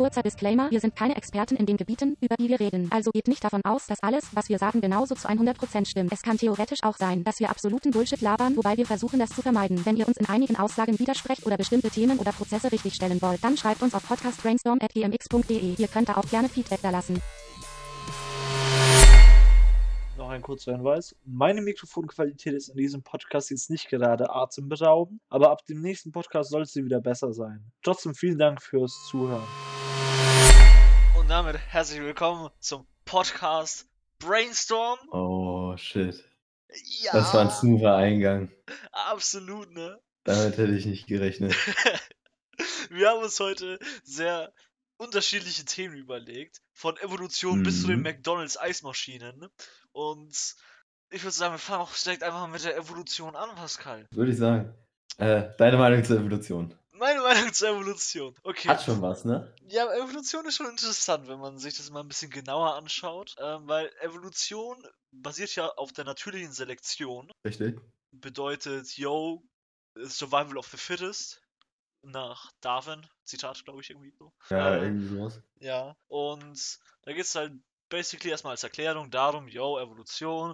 Kurzer Disclaimer, wir sind keine Experten in den Gebieten, über die wir reden. Also geht nicht davon aus, dass alles, was wir sagen, genauso zu 100% stimmt. Es kann theoretisch auch sein, dass wir absoluten Bullshit labern, wobei wir versuchen, das zu vermeiden. Wenn ihr uns in einigen Aussagen widersprecht oder bestimmte Themen oder Prozesse richtigstellen wollt, dann schreibt uns auf podcastbrainstorm@gmx.de. Ihr könnt da auch gerne Feedback da lassen. Noch ein kurzer Hinweis. Meine Mikrofonqualität ist in diesem Podcast jetzt nicht gerade atemberaubend, aber ab dem nächsten Podcast soll sie wieder besser sein. Trotzdem vielen Dank fürs Zuhören. Und damit herzlich willkommen zum Podcast Brainstorm. Oh, shit. Ja, Das war ein smoother Eingang. absolut, ne? Damit hätte ich nicht gerechnet. Wir haben uns heute sehr unterschiedliche Themen überlegt. Von Evolution bis zu den McDonalds Eismaschinen. Und ich würde sagen, wir fangen auch direkt einfach mal mit der Evolution an, Pascal. Würde ich sagen. Deine Meinung zur Evolution? Meine Meinung zur Evolution. Okay. Hat schon was, ne? Ja, Evolution ist schon interessant, wenn man sich das mal ein bisschen genauer anschaut. Weil Evolution basiert ja auf der natürlichen Selektion. Richtig. Bedeutet, Survival of the Fittest. Nach Darwin, Zitat, glaube ich, irgendwie so. Ja, irgendwie sowas. Ja, und da geht es halt basically erstmal als Erklärung darum, Evolution,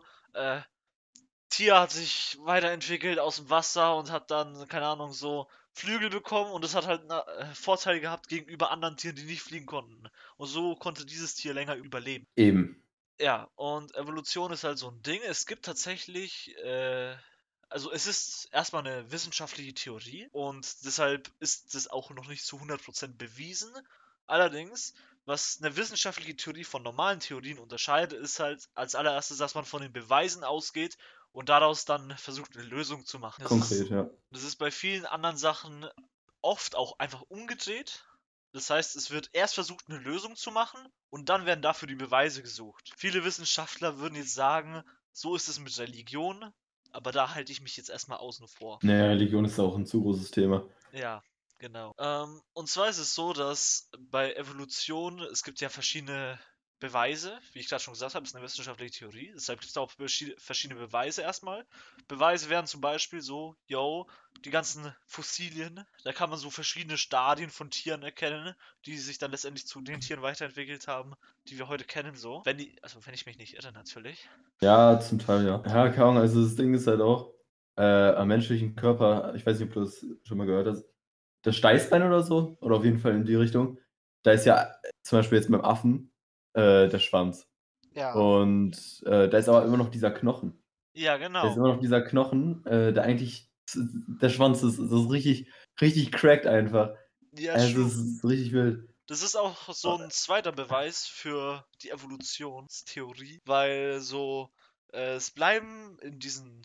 Tier hat sich weiterentwickelt aus dem Wasser und hat dann, keine Ahnung, so Flügel bekommen und das hat halt Vorteile gehabt gegenüber anderen Tieren, die nicht fliegen konnten. Und so konnte dieses Tier länger überleben. Eben. Ja, und Evolution ist halt so ein Ding. Es gibt tatsächlich, also es ist erstmal eine wissenschaftliche Theorie und deshalb ist das auch noch nicht zu 100% bewiesen. Allerdings, was eine wissenschaftliche Theorie von normalen Theorien unterscheidet, ist halt als allererstes, dass man von den Beweisen ausgeht und daraus dann versucht, eine Lösung zu machen. Konkret, ja. Das ist bei vielen anderen Sachen oft auch einfach umgedreht. Das heißt, es wird erst versucht, eine Lösung zu machen und dann werden dafür die Beweise gesucht. Viele Wissenschaftler würden jetzt sagen, so ist es mit Religion, aber da halte ich mich jetzt erstmal außen vor. Naja, Religion ist auch ein zu großes Thema. Ja, genau. Und zwar ist es so, dass bei Evolution, es gibt ja verschiedene Beweise, wie ich gerade schon gesagt habe, ist eine wissenschaftliche Theorie. Deshalb gibt es da auch verschiedene Beweise erstmal. Beweise wären zum Beispiel so, die ganzen Fossilien, da kann man so verschiedene Stadien von Tieren erkennen, die sich dann letztendlich zu den Tieren weiterentwickelt haben, die wir heute kennen, so. Wenn ich mich nicht irre, natürlich. Ja, zum Teil, ja. Ja, keine Ahnung, also das Ding ist halt auch, am menschlichen Körper, ich weiß nicht, ob du das schon mal gehört hast, das Steißbein oder so, oder auf jeden Fall in die Richtung, da ist ja zum Beispiel jetzt beim Affen der Schwanz. Ja. Und da ist aber immer noch dieser Knochen. Ja, Da ist genau. immer noch dieser Knochen, der eigentlich, der Schwanz ist richtig, richtig cracked einfach. Ja, Also true. es ist richtig wild. Das ist auch so ein zweiter Beweis für die Evolutionstheorie, weil so, es bleiben in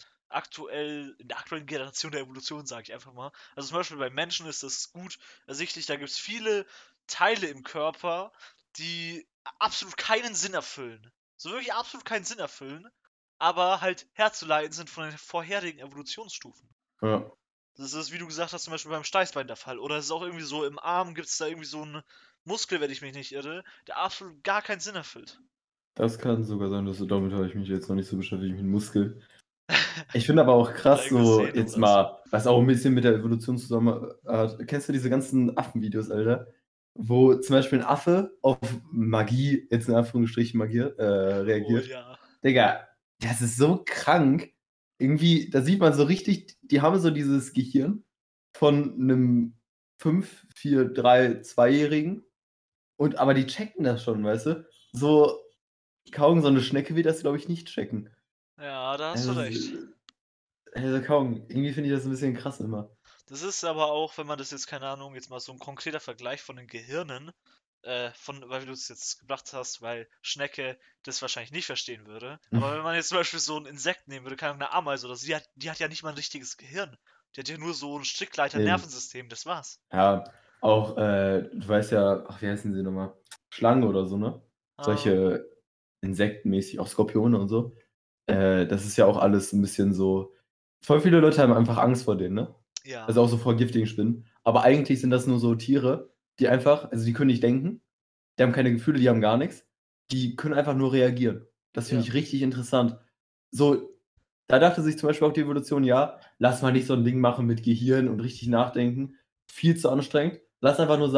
der aktuellen Generation der Evolution, sage ich einfach mal. Also zum Beispiel bei Menschen ist das gut ersichtlich, da gibt es viele Teile im Körper, die absolut keinen Sinn erfüllen. So wirklich absolut keinen Sinn erfüllen, aber halt herzuleiten sind von den vorherigen Evolutionsstufen. Ja. Das ist, wie du gesagt hast, zum Beispiel beim Steißbein der Fall. Oder es ist auch irgendwie so, im Arm gibt es da irgendwie so einen Muskel, wenn ich mich nicht irre, der absolut gar keinen Sinn erfüllt. Das kann sogar sein, damit habe ich mich jetzt noch nicht so beschäftigt mit Muskel. Ich finde aber auch krass, so Sehne jetzt oder mal, was auch ein bisschen mit der Evolution zusammen hat. Kennst du diese ganzen Affenvideos, Alter? Wo zum Beispiel ein Affe auf Magie, jetzt in Anführungsstrichen Magie, reagiert. Oh ja. Digga, das ist so krank. Irgendwie, da sieht man so richtig, die haben so dieses Gehirn von einem 5, 4, 3, 2-Jährigen. Aber die checken das schon, weißt du? So, kaum so eine Schnecke wird das, glaube ich, nicht checken. Ja, da hast du recht. Also kaum. Irgendwie finde ich das ein bisschen krass immer. Das ist aber auch, wenn man das jetzt, keine Ahnung, jetzt mal so ein konkreter Vergleich von den Gehirnen, weil du es jetzt gebracht hast, weil Schnecke das wahrscheinlich nicht verstehen würde. Aber wenn man jetzt zum Beispiel so ein Insekt nehmen würde, keine Ahnung, eine Ameise oder so, die hat ja nicht mal ein richtiges Gehirn. Die hat ja nur so ein Strickleiter-Nervensystem, das war's. Ja, auch, du weißt ja, ach, wie heißen sie nochmal? Schlangen oder so, ne? Solche Insektenmäßig, auch Skorpione und so. Das ist ja auch alles ein bisschen so. Voll viele Leute haben einfach Angst vor denen, ne? Ja. Also auch so vor giftigen Spinnen. Aber eigentlich sind das nur so Tiere, die einfach, also die können nicht denken, die haben keine Gefühle, die haben gar nichts. Die können einfach nur reagieren. Das finde ich richtig interessant. So, da dachte sich zum Beispiel auch die Evolution, ja, lass mal nicht so ein Ding machen mit Gehirn und richtig nachdenken. Viel zu anstrengend. Lass einfach nur sagen,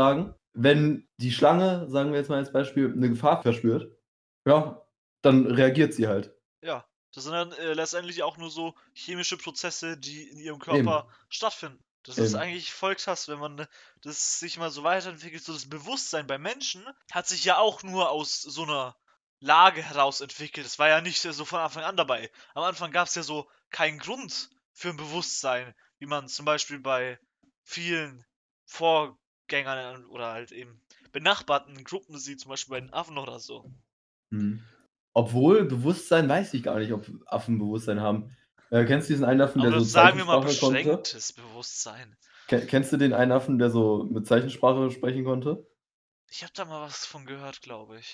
wenn die Schlange, sagen wir jetzt mal als Beispiel, eine Gefahr verspürt, ja, dann reagiert sie halt. Ja, das sind dann letztendlich auch nur so chemische Prozesse, die in ihrem Eben. Körper stattfinden. Das ist Eben. eigentlich voll krass, wenn man das sich mal so weiterentwickelt. So das Bewusstsein bei Menschen hat sich ja auch nur aus so einer Lage heraus entwickelt. Das war ja nicht so von Anfang an dabei. Am Anfang gab es ja so keinen Grund für ein Bewusstsein, wie man zum Beispiel bei vielen Vorgängern oder halt eben benachbarten Gruppen sieht, zum Beispiel bei den Affen oder so. Mhm. Obwohl, Bewusstsein weiß ich gar nicht, ob Affen Bewusstsein haben. Kennst du diesen einen Affen, der Aber so sagen wir mal Zeichensprache konnte? beschränktes Bewusstsein. Kennst du den einen Affen, der so mit Zeichensprache sprechen konnte? Ich habe da mal was von gehört, glaube ich.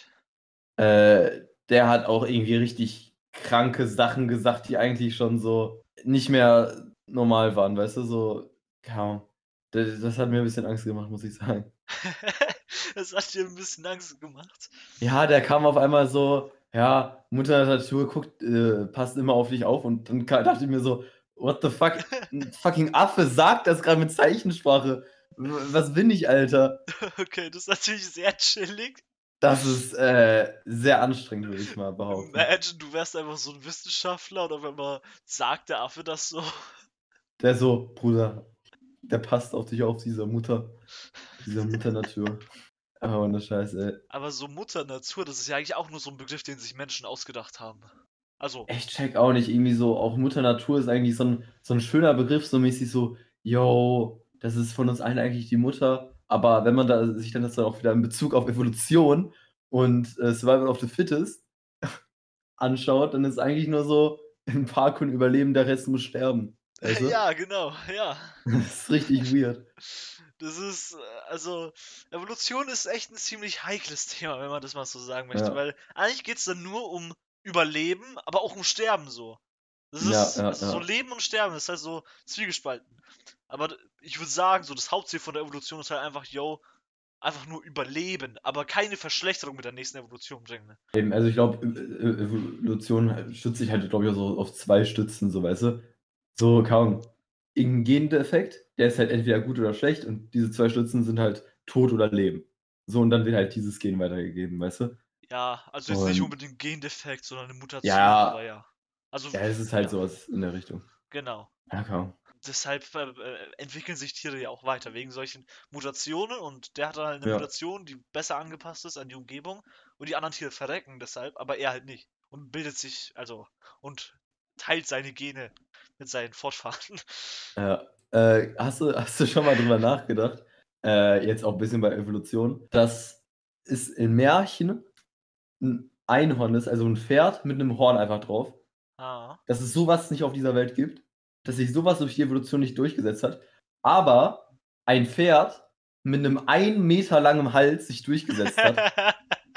Der hat auch irgendwie richtig kranke Sachen gesagt, die eigentlich schon so nicht mehr normal waren, weißt du, so, ja. Das hat mir ein bisschen Angst gemacht, muss ich sagen. Das hat dir ein bisschen Angst gemacht. Ja, der kam auf einmal so, ja, Mutter Natur guckt, passt immer auf dich auf und dann dachte ich mir so, what the fuck, ein fucking Affe sagt das gerade mit Zeichensprache. Was bin ich, Alter? Okay, das ist natürlich sehr chillig. Das ist sehr anstrengend, würde ich mal behaupten. Imagine, du wärst einfach so ein Wissenschaftler und auf einmal sagt der Affe das so. Der so, Bruder, der passt auf dich auf, dieser Mutter Natur. Aber ohne Scheiß, ey. Aber so Mutter Natur, das ist ja eigentlich auch nur so ein Begriff, den sich Menschen ausgedacht haben. Also, Ich check auch nicht, irgendwie so, auch Mutter Natur ist eigentlich so ein schöner Begriff, so mäßig so, yo, das ist von uns allen eigentlich die Mutter. Aber wenn man da sich dann das dann auch wieder in Bezug auf Evolution und Survival of the Fittest anschaut, dann ist eigentlich nur so, ein paar können überleben, der Rest muss sterben. Weißt du? ja, genau, ja. Das ist richtig weird. Das ist, also, Evolution ist echt ein ziemlich heikles Thema, wenn man das mal so sagen möchte, Ja, weil eigentlich geht es dann nur um Überleben, aber auch um Sterben so. Das ja, ist, ja, also so ja. Leben und Sterben, das ist halt so zwiegespalten. Aber ich würde sagen, so das Hauptziel von der Evolution ist halt einfach, yo, einfach nur überleben, aber keine Verschlechterung mit der nächsten Evolution bringen. Ne? Eben, also ich glaube, Evolution stützt sich halt, glaube ich, auch so auf zwei Stützen, so weißt du. So, kaum. Irgendein Gendefekt, der ist halt entweder gut oder schlecht und diese zwei Stützen sind halt Tod oder Leben. So, und dann wird halt dieses Gen weitergegeben, weißt du? Ja, also jetzt nicht Und unbedingt Gendefekt, sondern eine Mutation, aber ja, ja. Also, ja, es ist halt ja, sowas in der Richtung. genau. Ja, kaum. Deshalb entwickeln sich Tiere ja auch weiter, wegen solchen Mutationen und der hat dann halt eine Ja. Mutation, die besser angepasst ist an die Umgebung und die anderen Tiere verrecken deshalb, aber er halt nicht und bildet sich, also, und teilt seine Gene mit seinen Fortfahren. Ja. Hast du schon mal drüber nachgedacht, jetzt auch ein bisschen bei Evolution, dass es in Märchen ein Einhorn ist, also ein Pferd mit einem Horn einfach drauf, Ah. dass es sowas nicht auf dieser Welt gibt, dass sich sowas durch die Evolution nicht durchgesetzt hat, aber ein Pferd mit einem 1 Meter langen Hals sich durchgesetzt hat.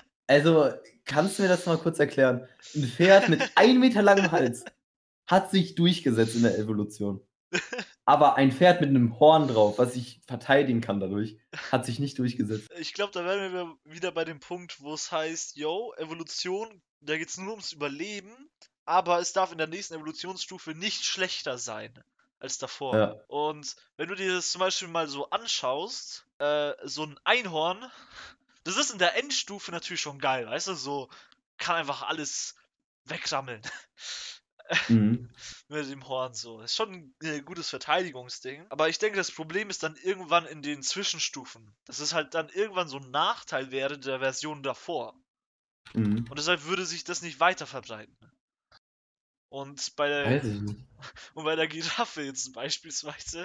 Also, kannst du mir das mal kurz erklären? Ein Pferd mit 1 Meter langem Hals hat sich durchgesetzt in der Evolution. Aber ein Pferd mit einem Horn drauf, was sich verteidigen kann dadurch, hat sich nicht durchgesetzt. Ich glaube, da wären wir wieder bei dem Punkt, wo es heißt, yo, Evolution, da geht es nur ums Überleben, aber es darf in der nächsten Evolutionsstufe nicht schlechter sein als davor. Ja. Und wenn du dir das zum Beispiel mal so anschaust, so ein Einhorn, das ist in der Endstufe natürlich schon geil, weißt du, so kann einfach alles wegrammeln. Mhm. Mit dem Horn so. Ist schon ein gutes Verteidigungsding. Aber ich denke, das Problem ist dann irgendwann in den Zwischenstufen. Dass es halt dann irgendwann so ein Nachteil wäre der Version davor. Mhm. Und deshalb würde sich das nicht weiter verbreiten. Und bei Weiß ich nicht. der Giraffe jetzt beispielsweise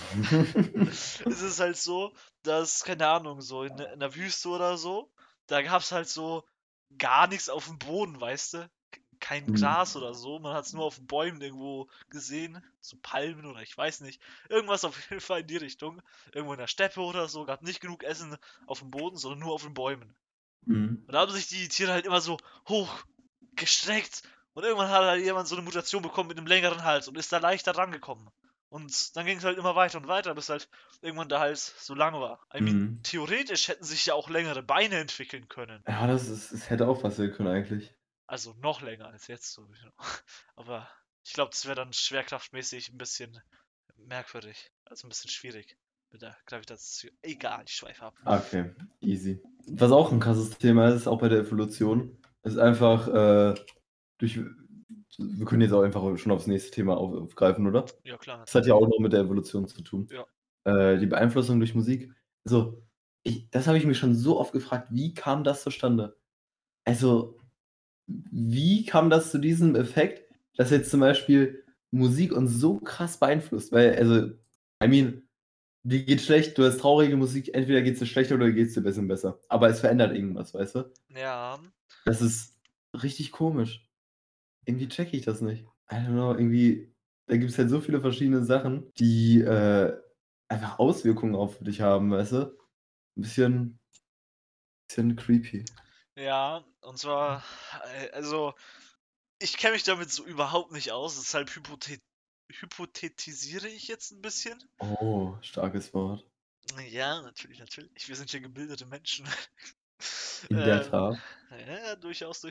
ist es halt so, dass, keine Ahnung, so in der Wüste oder so, da gab es halt so gar nichts auf dem Boden, weißt du? Kein Mhm. Gras oder so, man hat es nur auf den Bäumen irgendwo gesehen, so Palmen oder ich weiß nicht. Irgendwas auf jeden Fall in die Richtung. Irgendwo in der Steppe oder so, gab nicht genug Essen auf dem Boden, sondern nur auf den Bäumen. Mhm. Und da haben sich die Tiere halt immer so hoch gestreckt. Und irgendwann hat halt jemand so eine Mutation bekommen mit einem längeren Hals und ist da leichter rangekommen. Und dann ging es halt immer weiter und weiter, bis halt irgendwann der Hals so lang war. I mean, Mhm. theoretisch hätten sich ja auch längere Beine entwickeln können. Ja, das hätte auch passieren können eigentlich. Also noch länger als jetzt so. Aber ich glaube, das wäre dann schwerkraftmäßig ein bisschen merkwürdig. Also ein bisschen schwierig. mit der Gravitation. Egal, ich schweife ab. Okay, easy. Was auch ein krasses Thema ist, auch bei der Evolution, ist einfach wir können jetzt auch einfach schon aufs nächste Thema aufgreifen, oder? Ja, klar. Das hat ja auch noch mit der Evolution zu tun. Ja. Die Beeinflussung durch Musik. Also, das habe ich mich schon so oft gefragt, wie kam das zustande? Also, wie kam das zu diesem Effekt, dass jetzt zum Beispiel Musik uns so krass beeinflusst? Weil, also, I mean, dir geht schlecht, du hast traurige Musik, entweder geht es dir schlechter oder geht es dir besser und besser. Aber es verändert irgendwas, weißt du? Ja. Das ist richtig komisch. Irgendwie checke ich das nicht. I don't know, irgendwie, da gibt es halt so viele verschiedene Sachen, die einfach Auswirkungen auf dich haben, weißt du? Ein bisschen creepy. Ja, und zwar, also, ich kenne mich damit so überhaupt nicht aus, deshalb hypothetisiere ich jetzt ein bisschen. Oh, starkes Wort. Ja, natürlich. Wir sind ja gebildete Menschen. In der Tat. Ja, durchaus.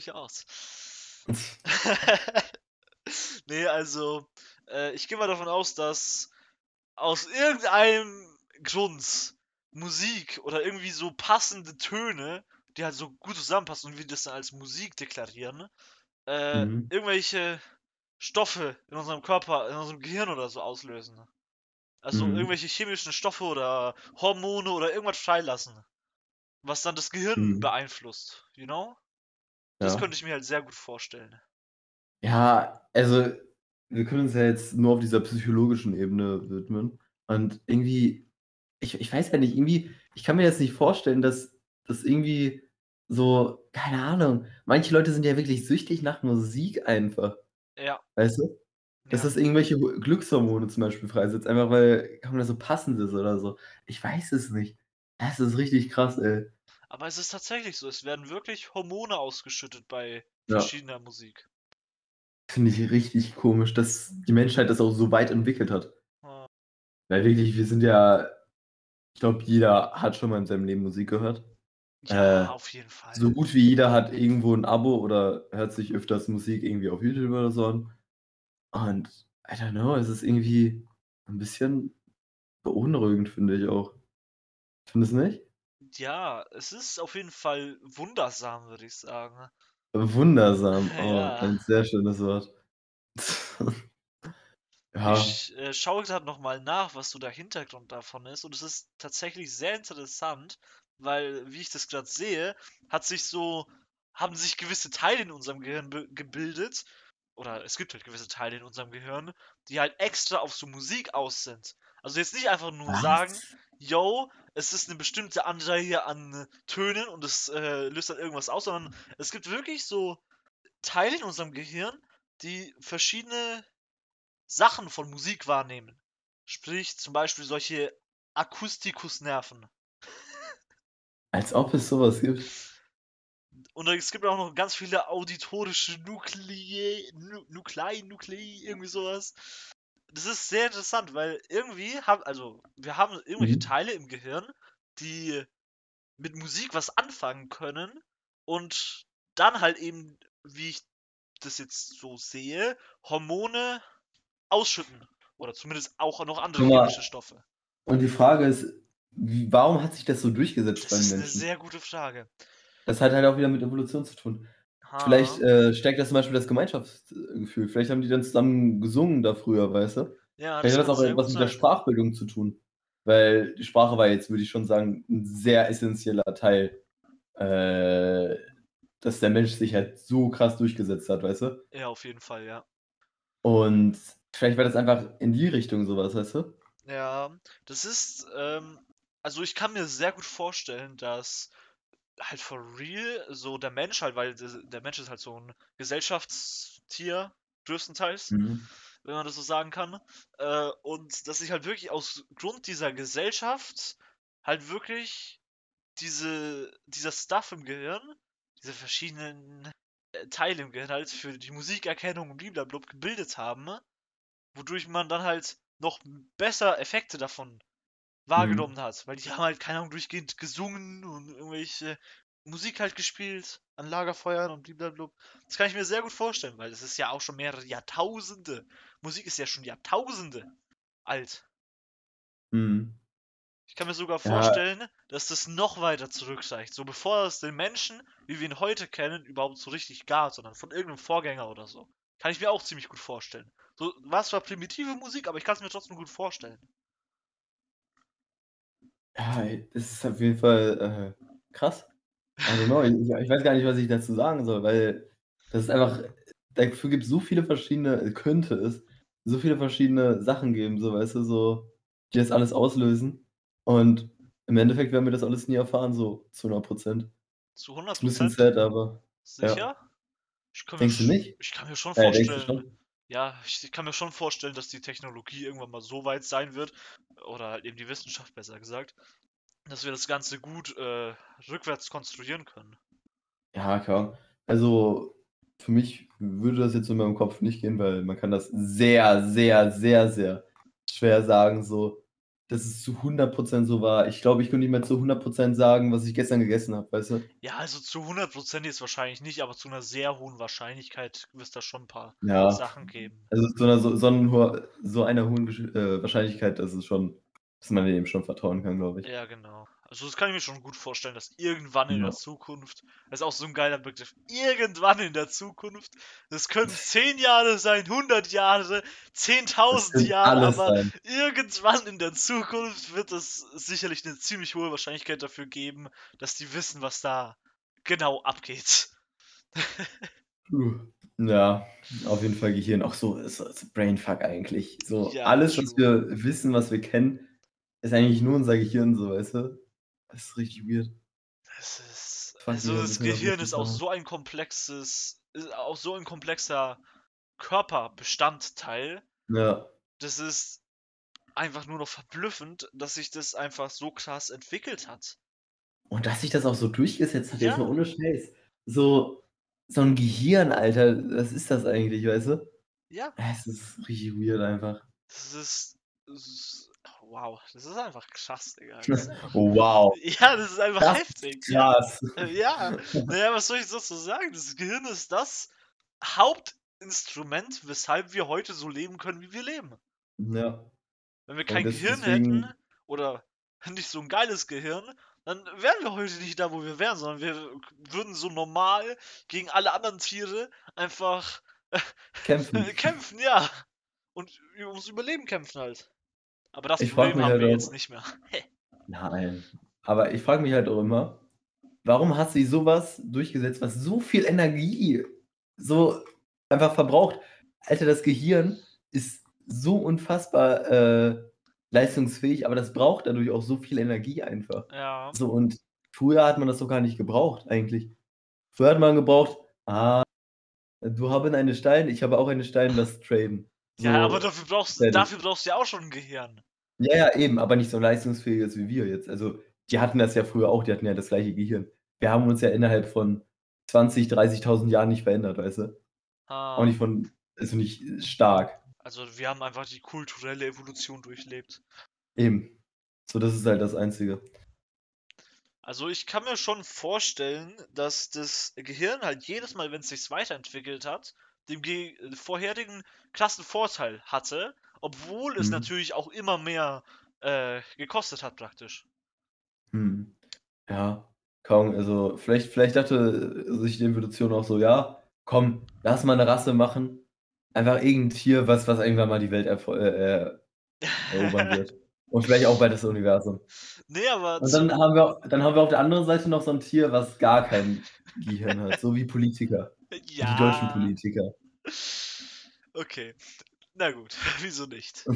Nee, also, ich gehe mal davon aus, dass aus irgendeinem Grund Musik oder irgendwie so passende Töne, die halt so gut zusammenpassen und wir das dann als Musik deklarieren, Mhm. irgendwelche Stoffe in unserem Körper, in unserem Gehirn oder so auslösen. Also Mhm. irgendwelche chemischen Stoffe oder Hormone oder irgendwas freilassen, was dann das Gehirn Mhm. beeinflusst, you know? Das Ja. könnte ich mir halt sehr gut vorstellen. Ja, also, wir können uns ja jetzt nur auf dieser psychologischen Ebene widmen. Und irgendwie, ich weiß ja nicht, irgendwie, ich kann mir jetzt nicht vorstellen, dass das irgendwie so, keine Ahnung, manche Leute sind ja wirklich süchtig nach Musik einfach, Ja, weißt du? Dass ja. das irgendwelche Glückshormone zum Beispiel freisetzt, einfach weil, das so passend ist oder so. Ich weiß es nicht. Das ist richtig krass, ey. Aber es ist tatsächlich so, es werden wirklich Hormone ausgeschüttet bei Ja, verschiedener Musik. finde ich richtig komisch, dass die Menschheit das auch so weit entwickelt hat. Äh, Weil wirklich, wir sind ja, ich glaube, jeder hat schon mal in seinem Leben Musik gehört. Äh, Ja, auf jeden Fall. so gut wie jeder hat irgendwo ein Abo oder hört sich öfters Musik irgendwie auf YouTube oder so an. Und I don't know, es ist irgendwie ein bisschen beunruhigend, finde ich auch. Findest du nicht? Ja, es ist auf jeden Fall wundersam, würde ich sagen. Wundersam. Oh, Ja. ein sehr schönes Wort. Ja. Ich schaue gerade nochmal nach, was so der Hintergrund davon ist. Und es ist tatsächlich sehr interessant, weil, wie ich das gerade sehe, haben sich gewisse Teile in unserem Gehirn gebildet. Oder es gibt halt gewisse Teile in unserem Gehirn, die halt extra auf so Musik aus sind. Also jetzt nicht einfach nur sagen, Was? yo, es ist eine bestimmte Anreihe an Tönen und es löst halt irgendwas aus, sondern es gibt wirklich so Teile in unserem Gehirn, die verschiedene Sachen von Musik wahrnehmen. Sprich, zum Beispiel solche Akustikusnerven. Als ob es sowas gibt. Und es gibt auch noch ganz viele auditorische Nuklei, irgendwie sowas. Das ist sehr interessant, weil wir haben irgendwelche Mhm. Teile im Gehirn, die mit Musik was anfangen können und dann halt eben, wie ich das jetzt so sehe, Hormone ausschütten. Oder zumindest auch noch andere Guck chemische mal, Stoffe. und die Frage ist, warum hat sich das so durchgesetzt Das beim ist eine Menschen? sehr gute Frage. Das hat halt auch wieder mit Evolution zu tun. Vielleicht Ha. stärkt das zum Beispiel das Gemeinschaftsgefühl. Vielleicht haben die dann zusammen gesungen da früher, weißt du? Ja, Vielleicht das hat das kann auch sehr gut etwas mit der sein. Sprachbildung zu tun. Weil die Sprache war jetzt, würde ich schon sagen, ein sehr essentieller Teil, äh, dass der Mensch sich halt so krass durchgesetzt hat, weißt du? Ja, auf jeden Fall, ja. Und vielleicht war das einfach in die Richtung sowas, weißt du? Ja, das ist, also ich kann mir sehr gut vorstellen, dass halt for real so der Mensch halt, weil der Mensch ist halt so ein Gesellschaftstier, größtenteils, Mhm. wenn man das so sagen kann. Und dass sich halt wirklich aus Grund dieser Gesellschaft halt wirklich dieser Stuff im Gehirn, diese verschiedenen Teile im Gehirn halt für die Musikerkennung und blablabla gebildet haben, wodurch man dann halt noch besser Effekte davon Mhm. wahrgenommen hat. Weil die haben halt, keine Ahnung, durchgehend gesungen und irgendwelche Musik halt gespielt an Lagerfeuern und blablabla. Das kann ich mir sehr gut vorstellen, weil das ist ja auch schon mehrere Jahrtausende. Musik ist ja schon Jahrtausende alt. Mhm. Ich kann mir sogar Ja, vorstellen, dass das noch weiter zurückreicht. So bevor es den Menschen, wie wir ihn heute kennen, überhaupt so richtig gab, sondern von irgendeinem Vorgänger oder so. Kann ich mir auch ziemlich gut vorstellen. So, war zwar primitive Musik, aber ich kann es mir trotzdem gut vorstellen. ja, das ist auf jeden Fall krass. I don't know, ich weiß gar nicht, was ich dazu sagen soll, weil das ist einfach, dafür gibt es so viele verschiedene, könnte es so viele verschiedene Sachen geben, so, weißt du, so, die das alles auslösen. Und im Endeffekt werden wir das alles nie erfahren, so zu 100%. Zu Ist 'n bisschen 100%? sad, aber ja. Sicher? Denkst du nicht? Ich kann mir schon Denkst du vorstellen, schon? ja, ich kann mir schon vorstellen, dass die Technologie irgendwann mal so weit sein wird, oder halt eben die Wissenschaft besser gesagt, dass wir das Ganze gut rückwärts konstruieren können. Ja, klar. Also, für mich würde das jetzt in meinem Kopf nicht gehen, weil man kann das sehr, sehr, sehr, sehr schwer sagen, so, dass es zu 100% so war. Ich glaube, ich könnte nicht mehr zu 100% sagen, was ich gestern gegessen habe, weißt du? Ja, also zu 100% jetzt wahrscheinlich nicht, aber zu einer sehr hohen Wahrscheinlichkeit wird es da schon ein paar Ja, Sachen geben. also so einer hohen Wahrscheinlichkeit, dass man dem schon vertrauen kann, glaube ich. Ja, genau. Also das kann ich mir schon gut vorstellen, dass irgendwann in der Ja. Zukunft, das ist auch so ein geiler Begriff, irgendwann in der Zukunft, das können 10 Jahre sein, 100 Jahre, Das 10.000 könnte Jahre, alles aber sein. irgendwann in der Zukunft wird es sicherlich eine ziemlich hohe Wahrscheinlichkeit dafür geben, dass die wissen, was da genau abgeht. Puh. Ja, auf jeden Fall Gehirn. Auch so Brainfuck eigentlich. So Ja, alles, was true. wir wissen, was wir kennen, ist eigentlich nur unser Gehirn so, weißt du? Das ist richtig weird. Es ist, Fuckt mich also auch 'n das bisschen ab, Gehirn muss ich ist auch sagen. so ein ist auch so ein komplexer Körperbestandteil. Ja. Das ist einfach nur noch verblüffend, dass sich das einfach so krass entwickelt hat. Und dass sich das auch so durchgesetzt hat, jetzt mal Ja, ohne Scheiß. So so 'n Gehirn, Alter, was ist das eigentlich, weißt du? ja, Es ist richtig weird einfach. das ist wow, das ist einfach krass, Digga. Das ist einfach Wow, ja, das ist einfach das heftig, ist ja. krass. Ja. Na ja, was soll ich dazu sagen? Das Gehirn ist das Hauptinstrument, weshalb wir heute so leben können, wie wir leben. Ja, Wenn wir und kein Gehirn hätten deswegen oder nicht so 'n geiles Gehirn, dann wären wir heute nicht da, wo wir wären, sondern wir würden so normal gegen alle anderen Tiere einfach kämpfen. kämpfen, ja. Und ums Überleben kämpfen halt. Aber das Ich frage Problem mich haben halt wir jetzt auch nicht mehr. nein, aber ich frage mich halt auch immer, warum hat sich so was durchgesetzt, was so viel Energie so einfach verbraucht? Alter, das Gehirn ist so unfassbar, leistungsfähig, aber das braucht dadurch auch so viel Energie einfach. Ja. So, und früher hat man das doch gar nicht gebraucht eigentlich. Früher hat man gebraucht: „Ah, du haben einen Stein, ich habe auch einen Stein, lass traden.“ Ja, aber So, fertig. dafür brauchst du ja auch schon 'n Gehirn. Ja, ja, eben, aber nicht so leistungsfähiges wie wir jetzt. Also, die hatten das ja früher auch, die hatten ja das gleiche Gehirn. Wir haben uns ja innerhalb von 20, 30.000 Jahren nicht verändert, weißt du? Auch Ah. nicht von also nicht stark. Also, wir haben einfach die kulturelle Evolution durchlebt. Eben. So, das ist halt das Einzige. Also, ich kann mir schon vorstellen, dass das Gehirn halt jedes Mal, wenn es sich weiterentwickelt hat, dem vorherigen krassen Vorteil hatte, obwohl es Mhm. natürlich auch immer mehr, gekostet hat praktisch. Mhm. Ja, kaum also, vielleicht dachte sich die Evolution auch so: „Ja, komm, lass mal 'ne Rasse machen. Einfach irgend 'n Tier, was irgendwann mal die Welt erobern wird. Und vielleicht auch bald das Universum.“ Ne, aber Und zum dann haben wir auf der anderen Seite noch so 'n Tier, was gar kein Gehirn hat, so wie Politiker, wie die deutschen ja. Politiker. Okay, na gut, wieso nicht?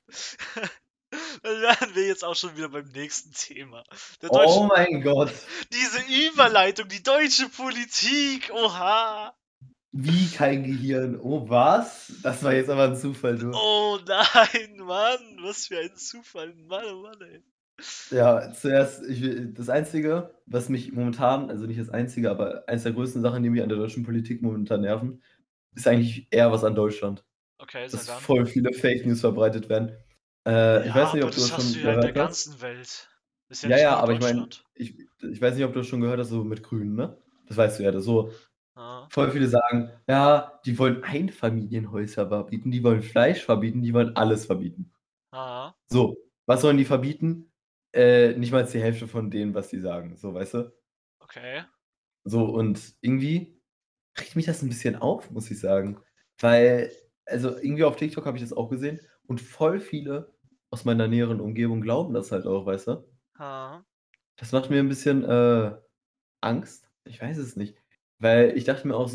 Dann wären wir jetzt auch schon wieder beim nächsten Thema. Der deutsche Oh mein Gott, Diese Überleitung, die deutsche Politik, oha! wie kein Gehirn. Oh, was? Das war jetzt aber 'n Zufall, du. Oh nein, Mann, was für ein Zufall. Mann, oh Mann, ey. Ja, zuerst das Einzige, was mich momentan also nicht das Einzige, aber eins der größten Sachen, die mich an der deutschen Politik momentan nerven, ist eigentlich eher was an Deutschland, Okay, sag dass an. voll viele Fake News verbreitet werden. Ich Ja, weiß nicht, aber ob du das das hast du schon ja in der gehört hast. ganzen Welt. Ist ja Ja, nicht ja, nur in aber ich meine, Deutschland. ich weiß nicht, ob du das schon gehört hast, so mit Grünen, ne? Das weißt du ja, das so Ja. voll viele sagen: „Ja, die wollen Einfamilienhäuser verbieten, die wollen Fleisch verbieten, die wollen alles verbieten.“ Ja. So, was sollen die verbieten? nicht mal die Hälfte von dem, was die sagen, so, weißt du? Okay. So, und irgendwie regt mich das ein bisschen auf, muss ich sagen. Weil, also irgendwie auf TikTok habe ich das auch gesehen und voll viele aus meiner näheren Umgebung glauben das halt auch, weißt du? Ha. Das macht mir ein bisschen Angst. Ich weiß es nicht. Weil ich dachte mir auch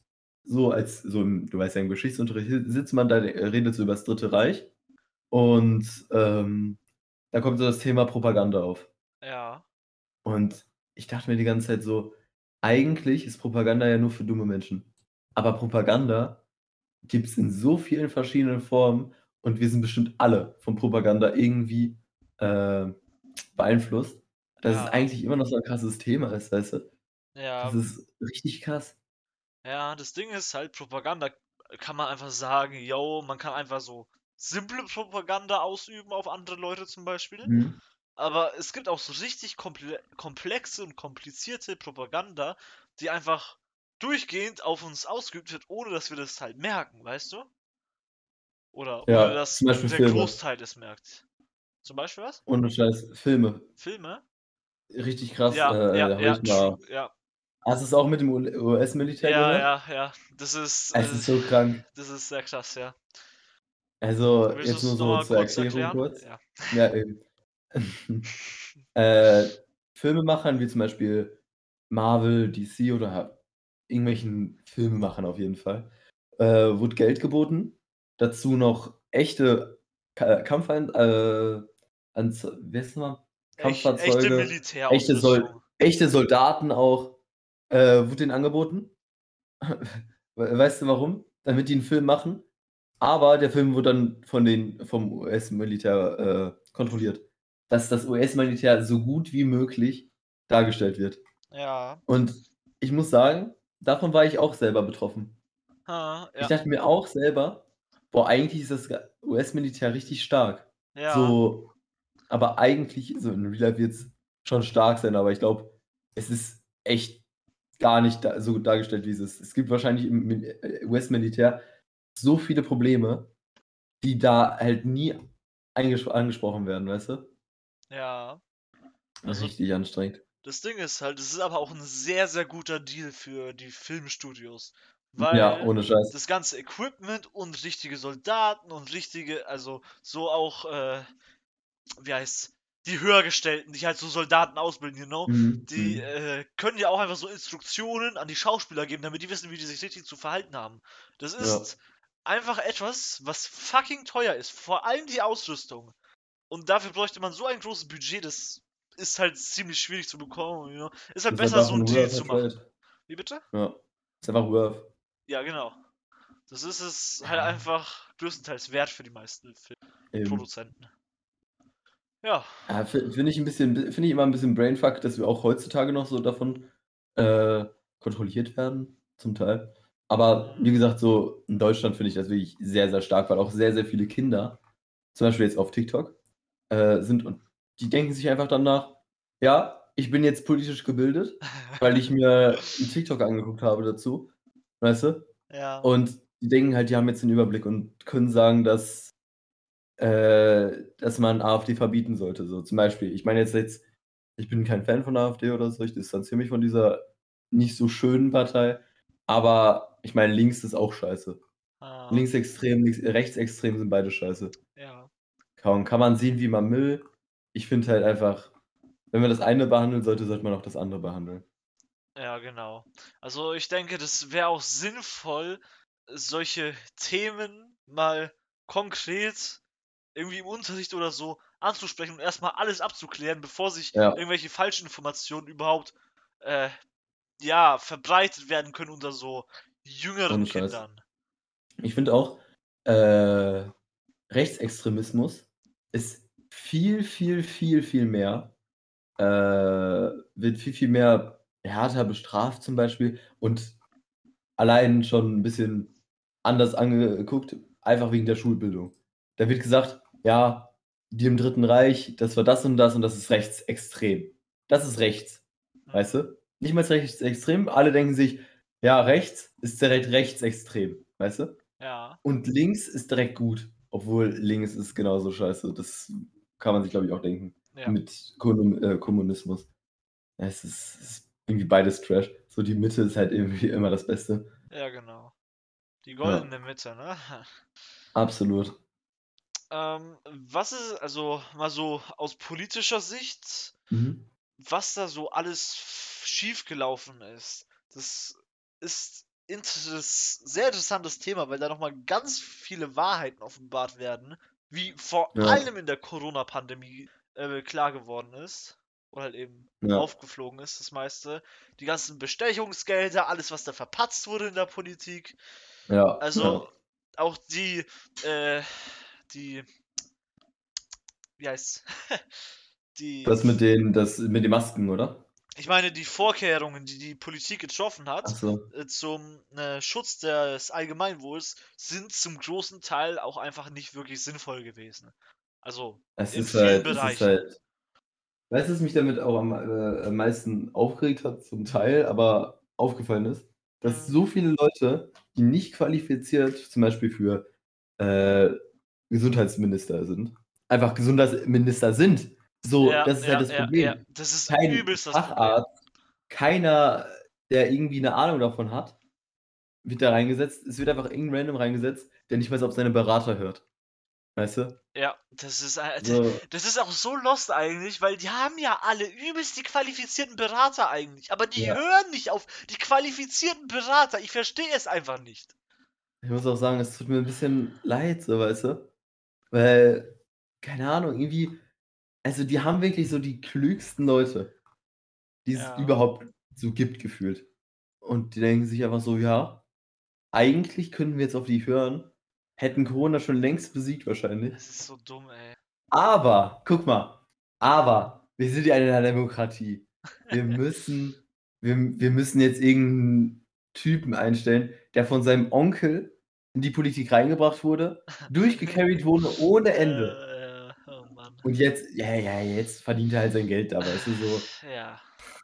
du weißt ja, im Geschichtsunterricht sitzt man da, redet so über das Dritte Reich und da kommt so das Thema Propaganda auf. Ja. Und ich dachte mir die ganze Zeit so, eigentlich ist Propaganda ja nur für dumme Menschen. Aber Propaganda gibt es in so vielen verschiedenen Formen und wir sind bestimmt alle von Propaganda irgendwie beeinflusst, dass es Ja. eigentlich immer noch so ein krasses Thema ist, weißt du? Das Ja. ist richtig krass. Ja, das Ding ist halt, Propaganda kann man einfach sagen, yo, man kann einfach so simple Propaganda ausüben auf andere Leute zum Beispiel. Mhm. Aber es gibt auch so richtig komplexe und komplizierte Propaganda, die einfach durchgehend auf uns ausgeübt wird, ohne dass wir das halt merken, weißt du? Oder ohne Ja, dass zum Beispiel der Filme. Großteil es merkt. Zum Beispiel was? Ohne Scheiß, Filme. Filme? Richtig krass, Ja, ja, habe ja, ich true, mal. ja. Hast du es auch mit dem US-Militär Ja, gehört? ja, ja. Es ist so krank. Das ist sehr krass, ja. Also, Willst du jetzt nur es so nochmal zur kurz Erklärung erklären? kurz. Ja. Ja, eben. Äh, Filmemachern wie zum Beispiel Marvel, DC oder irgendwelchen Filmemachern auf jeden Fall, wurde Geld geboten. Dazu noch echte Kampfeinsatz wie heißt das noch mal? Echte Kampffahrzeuge, Militärausrüstung. echte Soldaten auch, wurde denen angeboten. Weißt du warum? Damit die 'n Film machen, aber der Film wurde dann vom US-Militär, kontrolliert, dass das US-Militär so gut wie möglich dargestellt wird. Ja. Und ich muss sagen, davon war ich auch selber betroffen. Ha, Ich ja. dachte mir auch selber: „Boah, eigentlich ist das US-Militär richtig stark." Ja. So, aber eigentlich so in Real Life wird's schon stark sein, aber ich glaube, es ist echt gar nicht da so dargestellt, wie es ist. Es gibt wahrscheinlich im US-Militär so viele Probleme, die da halt nie angesprochen werden, weißt du? Ja. Also, Richtig anstrengend. das Ding ist halt, es ist aber auch ein sehr, sehr guter Deal für die Filmstudios. Ja, Weil ohne Scheiß. das ganze Equipment und richtige Soldaten und richtige, also so auch, wie heißt's, die Höhergestellten, die halt so Soldaten ausbilden, Mhm, die mhm. können ja auch einfach so Instruktionen an die Schauspieler geben, damit die wissen, wie die sich richtig zu verhalten haben. Das Ja, ist einfach etwas, was fucking teuer ist. Vor allem die Ausrüstung. Und dafür bräuchte man so ein großes Budget, das ist halt ziemlich schwierig zu bekommen, Ist halt ist besser, einfach so 'n einen Deal zu worth machen. Trade. Wie bitte? Ja, ist einfach worth. Ja, genau. Das ist es halt Ja, einfach größtenteils wert für die meisten eben. Filmproduzenten. Ja. Ja, finde ich immer 'n bisschen Brainfuck, dass wir auch heutzutage noch so davon, äh, kontrolliert werden, zum Teil. Aber wie Mhm. gesagt, so in Deutschland finde ich das wirklich sehr, sehr stark, weil auch sehr, sehr viele Kinder, zum Beispiel jetzt auf TikTok, sind und die denken sich einfach danach: „Ja, ich bin jetzt politisch gebildet, weil ich mir 'n TikTok angeguckt habe dazu", weißt du? Ja. Und die denken halt, die haben jetzt den Überblick und können sagen, dass man AfD verbieten sollte. So zum Beispiel, ich meine jetzt ich bin kein Fan von AfD oder so, ich distanziere mich von dieser nicht so schönen Partei, aber ich meine, links ist auch scheiße. Ah, Linksextrem, rechtsextrem sind beide scheiße. ja. Kann man sehen, wie man will. Ich finde halt einfach, wenn man das eine behandeln sollte, sollte man auch das andere behandeln. Ja, genau. Also ich denke, das wäre auch sinnvoll, solche Themen mal konkret irgendwie im Unterricht oder so anzusprechen und erstmal alles abzuklären, bevor sich Ja, irgendwelche falschen Informationen überhaupt äh, ja, verbreitet werden können unter so ohne jüngeren Scheiß. Kindern. Ich finde auch, äh, Rechtsextremismus ist viel, viel, viel, viel mehr wird viel, viel mehr härter bestraft zum Beispiel und allein schon 'n bisschen anders angeguckt, einfach wegen der Schulbildung. Da wird gesagt: „Ja, die im Dritten Reich, das war das und das ist rechtsextrem." Das ist rechts, weißt Mhm. du? Nicht mal rechtsextrem, alle denken sich: „Ja, rechts ist direkt rechtsextrem", weißt du? Ja, Und links ist direkt gut, obwohl links ist genauso scheiße. Das kann man sich, glaube ich, auch denken. Ja. mit Kommunismus. Es ist irgendwie beides Trash. So die Mitte ist halt irgendwie immer das Beste. Ja, genau. Die Ja, goldene Mitte, ne? absolut. Was ist, also mal so aus politischer Sicht, Mhm. was da so alles schiefgelaufen ist? Das ist sehr interessantes Thema, weil da nochmal ganz viele Wahrheiten offenbart werden, wie vor Ja, allem in der Corona-Pandemie klar geworden ist. Oder halt eben ja, aufgeflogen ist, das meiste. Die ganzen Bestechungsgelder, alles, was da verpatzt wurde in der Politik. ja. Also auch äh, die, wie heißt's? Die, Das mit den Masken, oder? ich meine, die Vorkehrungen, die die Politik getroffen Ach hat, so. zum Schutz des Allgemeinwohls, sind zum großen Teil auch einfach nicht wirklich sinnvoll gewesen. Also in vielen Es ist Bereichen. halt, weißt du, was mich damit auch am meisten aufgeregt hat, zum Teil, aber aufgefallen ist, dass Mhm. so viele Leute, die nicht qualifiziert, zum Beispiel für äh, Gesundheitsminister sind, einfach Gesundheitsminister sind. So, Ja, das ist halt ja, das ja, ja. Problem. Das ist Kein übelst das Problem. Facharzt, keiner, der irgendwie eine Ahnung davon hat, wird da reingesetzt. Es wird einfach irgendein random reingesetzt, der nicht mal auf seine Berater hört. Weißt du? Ja, das ist, So, das ist auch so lost eigentlich, weil die haben ja alle übelst die qualifizierten Berater eigentlich, aber die ja. hören nicht auf die qualifizierten Berater. Ich verstehe es einfach nicht. Ich muss auch sagen, es tut mir ein bisschen leid, so, weißt du? Weil, keine Ahnung, irgendwie, also die haben wirklich so die klügsten Leute, die es Ja, überhaupt so gibt, gefühlt. Und die denken sich einfach so, ja, eigentlich könnten wir jetzt auf die hören, hätten Corona schon längst besiegt wahrscheinlich. es ist so dumm, ey. Aber, guck mal, wir sind ja in einer Demokratie. Wir müssen, wir müssen jetzt irgendeinen Typen einstellen, der von seinem Onkel in die Politik reingebracht wurde, durchgecarried wurde ohne Ende. Oh Mann. Und jetzt, jetzt verdient er halt sein Geld da, weißt du, so. Ja.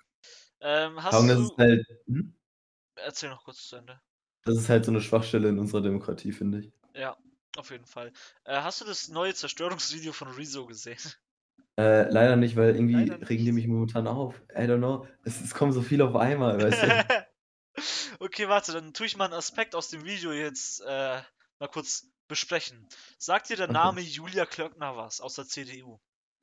Kaum, Hast du. hm? Erzähl noch kurz zu Ende. Das ist halt so eine Schwachstelle in unserer Demokratie, finde ich. Ja, auf jeden Fall. Hast du das neue Zerstörungsvideo von Rezo gesehen? Leider nicht, weil Leider irgendwie regen die nicht. mich momentan auf. I don't know. Es kommen so viele auf einmal, weißt du? Okay, warte, dann tue ich mal einen Aspekt aus dem Video jetzt mal kurz besprechen. Sagt dir der Okay. Name Julia Klöckner was aus der CDU?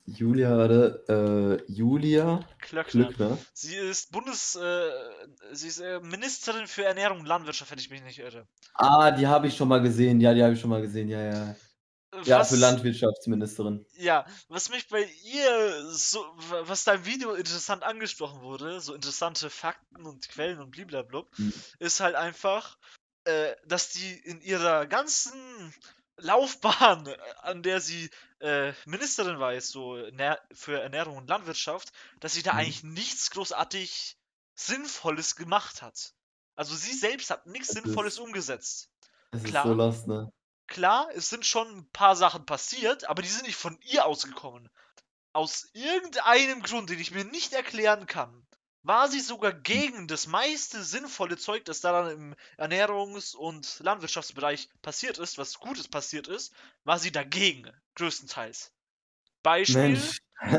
Julia Klöckner. Klöckner. Sie ist sie ist Ministerin für Ernährung und Landwirtschaft, wenn ich mich nicht irre. Die habe ich schon mal gesehen. Ja, die habe ich schon mal gesehen. Ja, ja. Ja, für Was, Landwirtschaftsministerin. ja, was mich bei ihr was da im Video interessant angesprochen wurde, so interessante Fakten und Quellen und blablabla, Mhm. ist halt einfach, dass die in ihrer ganzen Laufbahn, an der sie Ministerin war, jetzt so für Ernährung und Landwirtschaft, dass sie da Mhm. eigentlich nichts großartig Sinnvolles gemacht hat. Also sie selbst hat nichts Es Sinnvolles ist, umgesetzt. es ist so Klar, lost, ne? klar, es sind schon ein paar Sachen passiert, aber die sind nicht von ihr ausgekommen. Aus irgendeinem Grund, den ich mir nicht erklären kann, war sie sogar gegen das meiste sinnvolle Zeug, das da dann im Ernährungs- und Landwirtschaftsbereich passiert ist, was Gutes passiert ist, war sie dagegen, größtenteils. Beispiel, Mensch.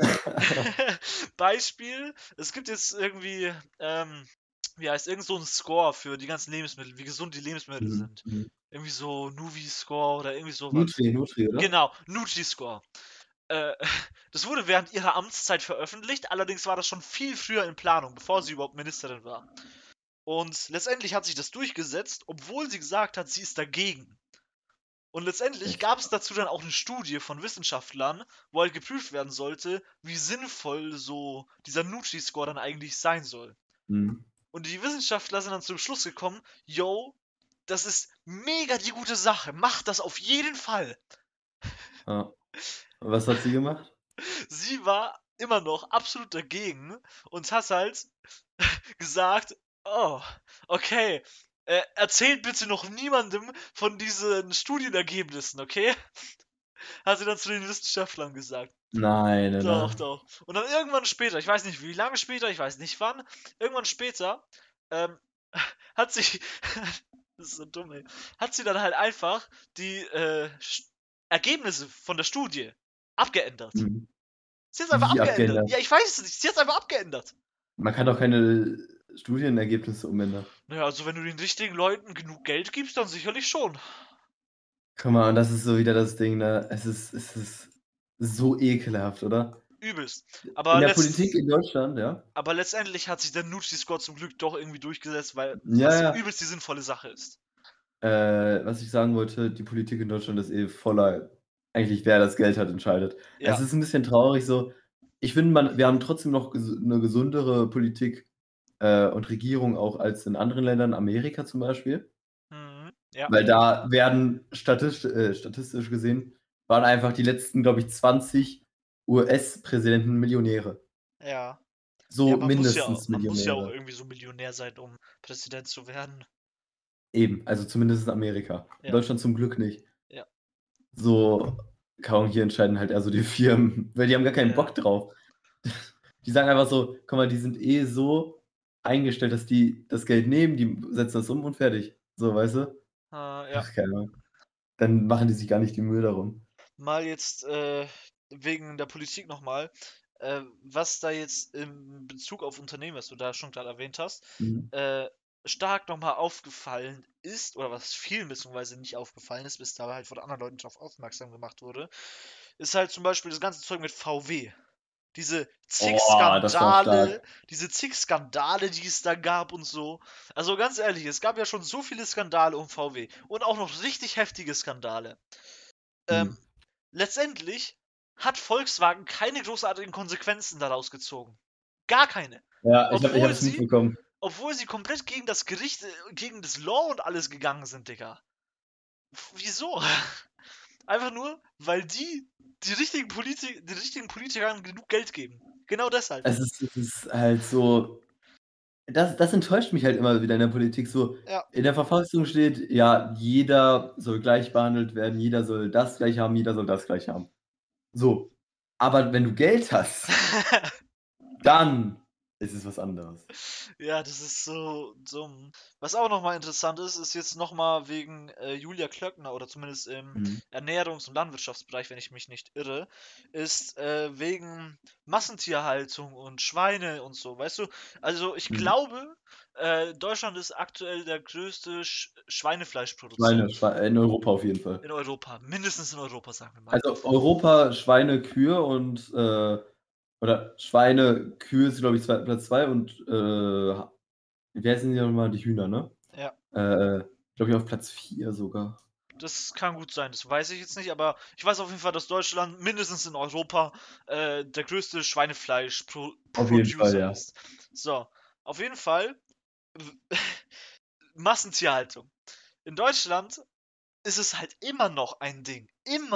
Beispiel, es gibt jetzt irgendwie, wie heißt, irgend so ein Score für die ganzen Lebensmittel, wie gesund die Lebensmittel Mhm. sind. Mhm. Irgendwie so Nuvi-Score oder irgendwie sowas. Nutri, oder? Genau, Nutri-Score. Äh, das wurde während ihrer Amtszeit veröffentlicht, allerdings war das schon viel früher in Planung, bevor sie überhaupt Ministerin war. Und letztendlich hat sich das durchgesetzt, obwohl sie gesagt hat, sie ist dagegen. Und letztendlich Echt? gab es dazu dann auch eine Studie von Wissenschaftlern, wo halt geprüft werden sollte, wie sinnvoll so dieser Nutri-Score dann eigentlich sein soll. Mhm. Und die Wissenschaftler sind dann zum Schluss gekommen, yo, das ist mega die gute Sache, macht das auf jeden Fall. Ja. Und was hat sie gemacht? Sie war immer noch absolut dagegen und hat halt gesagt, oh, okay, erzählt bitte noch niemandem von diesen Studienergebnissen, okay? Hat sie dann zu den Wissenschaftlern gesagt. Nein, Doch, oder? doch. Und dann irgendwann später, ich weiß nicht wie lange später, ich weiß nicht wann, irgendwann später, ähm, hat sie, das ist so dumm, ey, hat sie dann halt einfach die Ergebnisse von der Studie abgeändert. Mhm. Ist jetzt einfach Wie abgeändert. abgeändert? Ja, ich weiß es nicht. Ist jetzt einfach abgeändert. Man kann doch keine Studienergebnisse umändern. Naja, also wenn du den richtigen Leuten genug Geld gibst, dann sicherlich schon. Guck mal, und das ist so wieder das Ding, ne? Es ist so ekelhaft, oder? Übelst. In der Politik in Deutschland, ja? Aber letztendlich hat sich der Nutri-Score zum Glück doch irgendwie durchgesetzt, weil Ja, das ja. übelst die sinnvolle Sache ist. Was ich sagen wollte, die Politik in Deutschland ist voller, eigentlich wer das Geld hat, entscheidet. Ja. Es ist ein bisschen traurig so. Ich finde, wir haben trotzdem noch eine gesundere Politik und Regierung auch als in anderen Ländern, Amerika zum Beispiel. Ja. Weil da werden statistisch gesehen, waren einfach die letzten, glaube ich, 20 US-Präsidenten Millionäre. Ja. So Ja, man mindestens man muss ja auch Millionäre. irgendwie so Millionär sein, um Präsident zu werden. Eben, also zumindest in Amerika. Ja. In Deutschland zum Glück nicht. Ja. So, kaum hier entscheiden halt eher so die Firmen, weil die haben gar keinen Ja. Bock drauf. Die sagen einfach so, guck mal, die sind eh so eingestellt, dass die das Geld nehmen, die setzen das um und fertig. So, weißt du? Ja. Ach, keine Ahnung. Dann machen die sich gar nicht die Mühe darum. Mal jetzt wegen der Politik nochmal, was da jetzt in Bezug auf Unternehmen, was du da schon gerade erwähnt hast, Mhm. stark nochmal aufgefallen ist, oder was vielen beziehungsweise nicht aufgefallen ist, bis da halt von anderen Leuten drauf aufmerksam gemacht wurde, ist halt zum Beispiel das ganze Zeug mit VW. Diese zig Oh, das war Skandale, stark. die es da gab und so. Also ganz ehrlich, es gab ja schon so viele Skandale um VW und auch noch richtig heftige Skandale. Mhm. Letztendlich hat Volkswagen keine großartigen Konsequenzen daraus gezogen. Gar keine. Ja, ich Obwohl hab's mitbekommen. Obwohl sie komplett gegen das Gericht, gegen das Law und alles gegangen sind, Digga. Wieso? Einfach nur, weil die richtigen Politikern genug Geld geben. Genau deshalb. Es ist halt so. Das enttäuscht mich halt immer wieder in der Politik so. Ja. In der Verfassung steht, ja, jeder soll gleich behandelt werden, jeder soll das gleich haben, jeder soll das gleich haben. So. Aber wenn du Geld hast, dann ist es was anderes. Ja, das ist so dumm. Was auch nochmal interessant ist, ist jetzt nochmal wegen Julia Klöckner oder zumindest im Mhm. Ernährungs- und Landwirtschaftsbereich, wenn ich mich nicht irre, ist wegen Massentierhaltung und Schweine und so, weißt du? Also ich Mhm. glaube, Deutschland ist aktuell der größte Schweinefleischproduzent Schweine, in Europa auf jeden Fall. in Europa. Mindestens in Europa, sagen wir mal. Also Europa, Schweine, Kühe und oder Schweine, Kühe ist, glaube ich, Platz 2 und wie heißen die nochmal? Die Hühner, ne? Ja. Glaube ich, auf Platz 4 sogar. Das kann gut sein, das weiß ich jetzt nicht, aber ich weiß auf jeden Fall, dass Deutschland mindestens in Europa der größte Auf jeden Fall, Schweinefleisch-Producer ja. ist. So, auf jeden Fall Massentierhaltung. In Deutschland ist es halt immer noch ein Ding,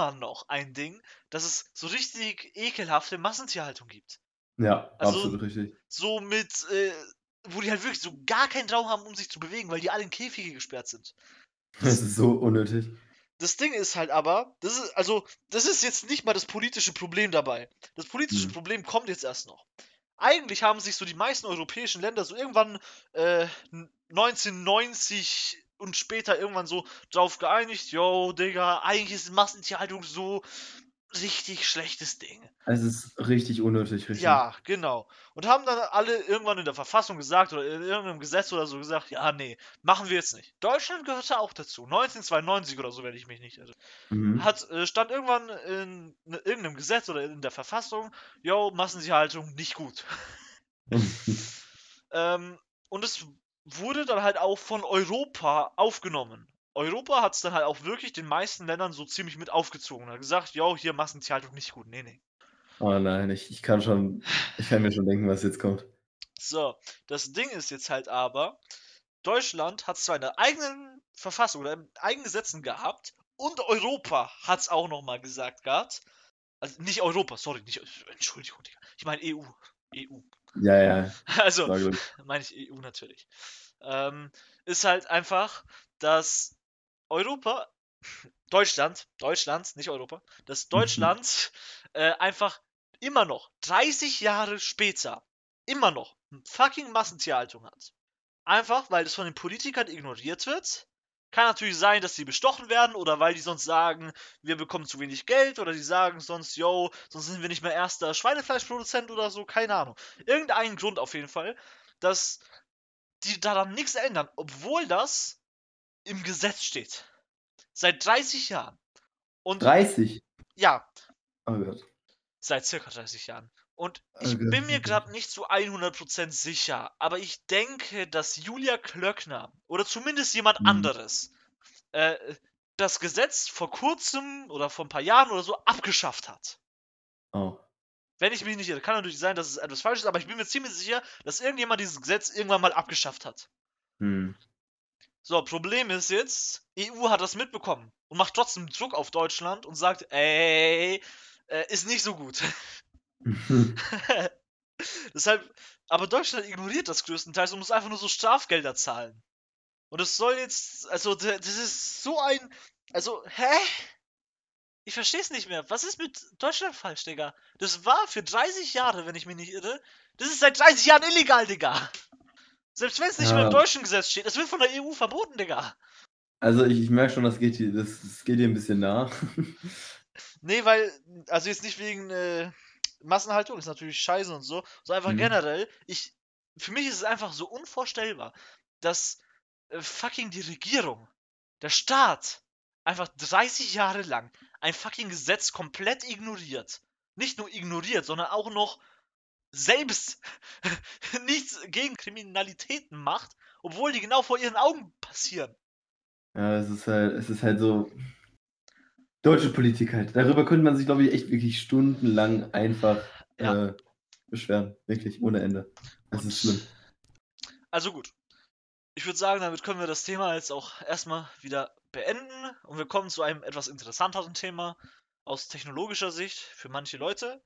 dass es so richtig ekelhafte Massentierhaltung gibt. Ja, Also absolut richtig. so mit, wo die halt wirklich so gar keinen Raum haben, um sich zu bewegen, weil die alle in Käfige gesperrt sind. Das ist so unnötig. Das Ding ist halt aber, das ist jetzt nicht mal das politische Problem dabei. Das politische Mhm. Problem kommt jetzt erst noch. Eigentlich haben sich so die meisten europäischen Länder so irgendwann 1990 und später irgendwann so drauf geeinigt, yo, Digga, eigentlich ist Massentierhaltung so richtig schlechtes Ding. Es ist richtig unnötig, richtig. Ja, genau. Und haben dann alle irgendwann in der Verfassung gesagt oder in irgendeinem Gesetz oder so gesagt, ja, nee, machen wir jetzt nicht. Deutschland gehörte auch dazu. 1992 oder so, wenn ich mich nicht irre. Mhm. Stand irgendwann in irgendeinem Gesetz oder in der Verfassung, yo, Massentierhaltung nicht gut. Und es wurde dann halt auch von Europa aufgenommen. Europa hat es dann halt auch wirklich den meisten Ländern so ziemlich mit aufgezogen. Hat gesagt, yo, hier Massentierhaltung nicht gut. Nee, nee. Oh nein, ich kann mir schon denken, was jetzt kommt. So, das Ding ist jetzt halt aber, Deutschland hat zwar eine eigene Verfassung oder eigene Gesetzen gehabt und Europa hat es auch nochmal gesagt gehabt. Also nicht Europa, sorry, nicht, Entschuldigung, Digga. Ich meine EU. EU. Ja, ja. Also, Sag ruhig. meine ich EU natürlich. Ist halt einfach, dass Deutschland, nicht Europa, dass Deutschland einfach immer noch 30 Jahre später immer noch fucking Massentierhaltung hat. Einfach, weil das von den Politikern ignoriert wird Kann natürlich sein, dass die bestochen werden oder weil die sonst sagen, wir bekommen zu wenig Geld oder die sagen sonst, yo, sonst sind wir nicht mehr erster Schweinefleischproduzent oder so, keine Ahnung. Irgendeinen Grund auf jeden Fall, dass die daran nichts ändern, obwohl das im Gesetz steht. Seit 30 Jahren. Und 30. ja, Oh Gott. seit circa 30 Jahren. Und Oh ich Gott, bin mir oh Gott. gerade nicht zu 100% sicher, aber ich denke, dass Julia Klöckner oder zumindest jemand Hm. anderes das Gesetz vor kurzem oder vor ein paar Jahren oder so abgeschafft hat. Oh. Wenn ich mich nicht irre, kann natürlich sein, dass es etwas falsch ist, aber ich bin mir ziemlich sicher, dass irgendjemand dieses Gesetz irgendwann mal abgeschafft hat. Hm. So, Problem ist jetzt, EU hat das mitbekommen und macht trotzdem Druck auf Deutschland und sagt, ey, ist nicht so gut. Deshalb, aber Deutschland ignoriert das größtenteils und muss einfach nur so Strafgelder zahlen. Und es soll jetzt, also, das ist so ein, also, hä? Ich versteh's nicht mehr. Was ist mit Deutschland falsch, Digga? Das war für 30 Jahre, wenn ich mich nicht irre. Das ist seit 30 Jahren illegal, Digga. Selbst wenn es nicht mehr im Ja. deutschen Gesetz steht. Es wird von der EU verboten, Digga. Also ich merke schon, das geht dir ein bisschen nah. Nee, weil, also jetzt nicht wegen Massenhaltung, ist natürlich scheiße und so, sondern einfach Hm. generell, für mich ist es einfach so unvorstellbar, dass fucking die Regierung, der Staat, einfach 30 Jahre lang ein fucking Gesetz komplett ignoriert. Nicht nur ignoriert, sondern auch noch selbst nichts gegen Kriminalitäten macht, obwohl die genau vor ihren Augen passieren. Ja, es ist halt so. Deutsche Politik halt. Darüber könnte man sich, glaube ich, echt wirklich stundenlang einfach Ja. beschweren. Wirklich, ohne Ende. Das ist schlimm. Also gut. Ich würde sagen, damit können wir das Thema jetzt auch erstmal wieder beenden und wir kommen zu einem etwas interessanteren Thema aus technologischer Sicht für manche Leute.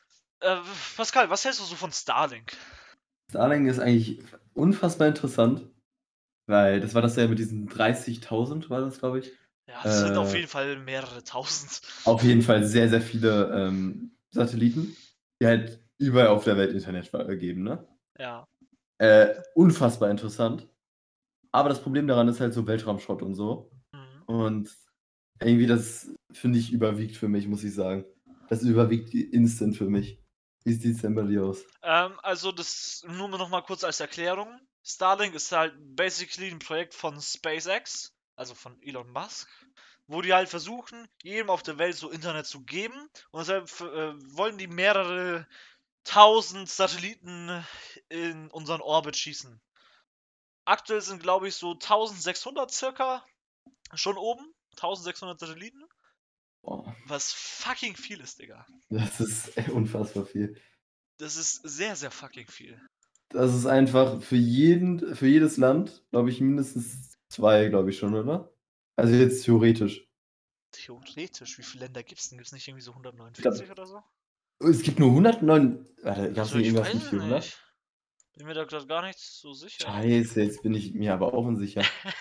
Pascal, was hältst du so von Starlink? Starlink ist eigentlich unfassbar interessant, weil das war das ja mit diesen 30.000, war das, glaube ich. Ja, es sind auf jeden Fall mehrere tausend. Auf jeden Fall sehr, sehr viele Satelliten, die halt überall auf der Welt Internet geben, ne? Ja. Unfassbar interessant. Aber das Problem daran ist halt so Weltraumschrott und so. Mhm. Und irgendwie das, finde ich, überwiegt für mich, muss ich sagen. Das überwiegt instant für mich. Wie sieht es denn bei dir aus? Also das nur noch mal kurz als Erklärung. Starlink ist halt basically ein Projekt von SpaceX, also von Elon Musk, wo die halt versuchen, jedem auf der Welt so Internet zu geben und deshalb wollen die mehrere tausend Satelliten in unseren Orbit schießen. Aktuell sind, glaube ich, so 1600 circa schon oben. 1600 Satelliten. Boah, Was fucking viel ist, Digga. das ist unfassbar viel. Das ist sehr, sehr fucking viel. Das ist einfach für jedes Land, glaube ich, mindestens 2, glaube ich schon, oder? Also jetzt theoretisch. Theoretisch, wie viele Länder gibt's denn? Gibt's nicht irgendwie so Ich 149 glaube, oder so? es gibt nur 109. Warte, gab es Also nicht ich irgendwas weiß mit es 400? nicht. Bin mir da gerade gar nicht so sicher. Scheiße, jetzt bin ich mir aber auch unsicher.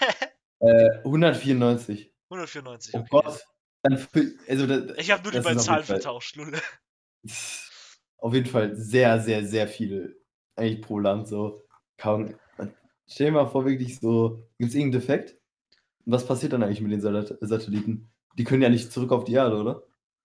194. 194, Oh okay. Gott. Also Ich habe nur die das beiden ist auf jeden Zahlen Fall, vertauscht, Lulle. auf jeden Fall sehr, sehr, sehr viele eigentlich pro Land so. Kaum. Stell dir mal vor, wirklich so, gibt es irgendeinen Defekt? Und was passiert dann eigentlich mit den Satelliten? Die können ja nicht zurück auf die Erde, oder?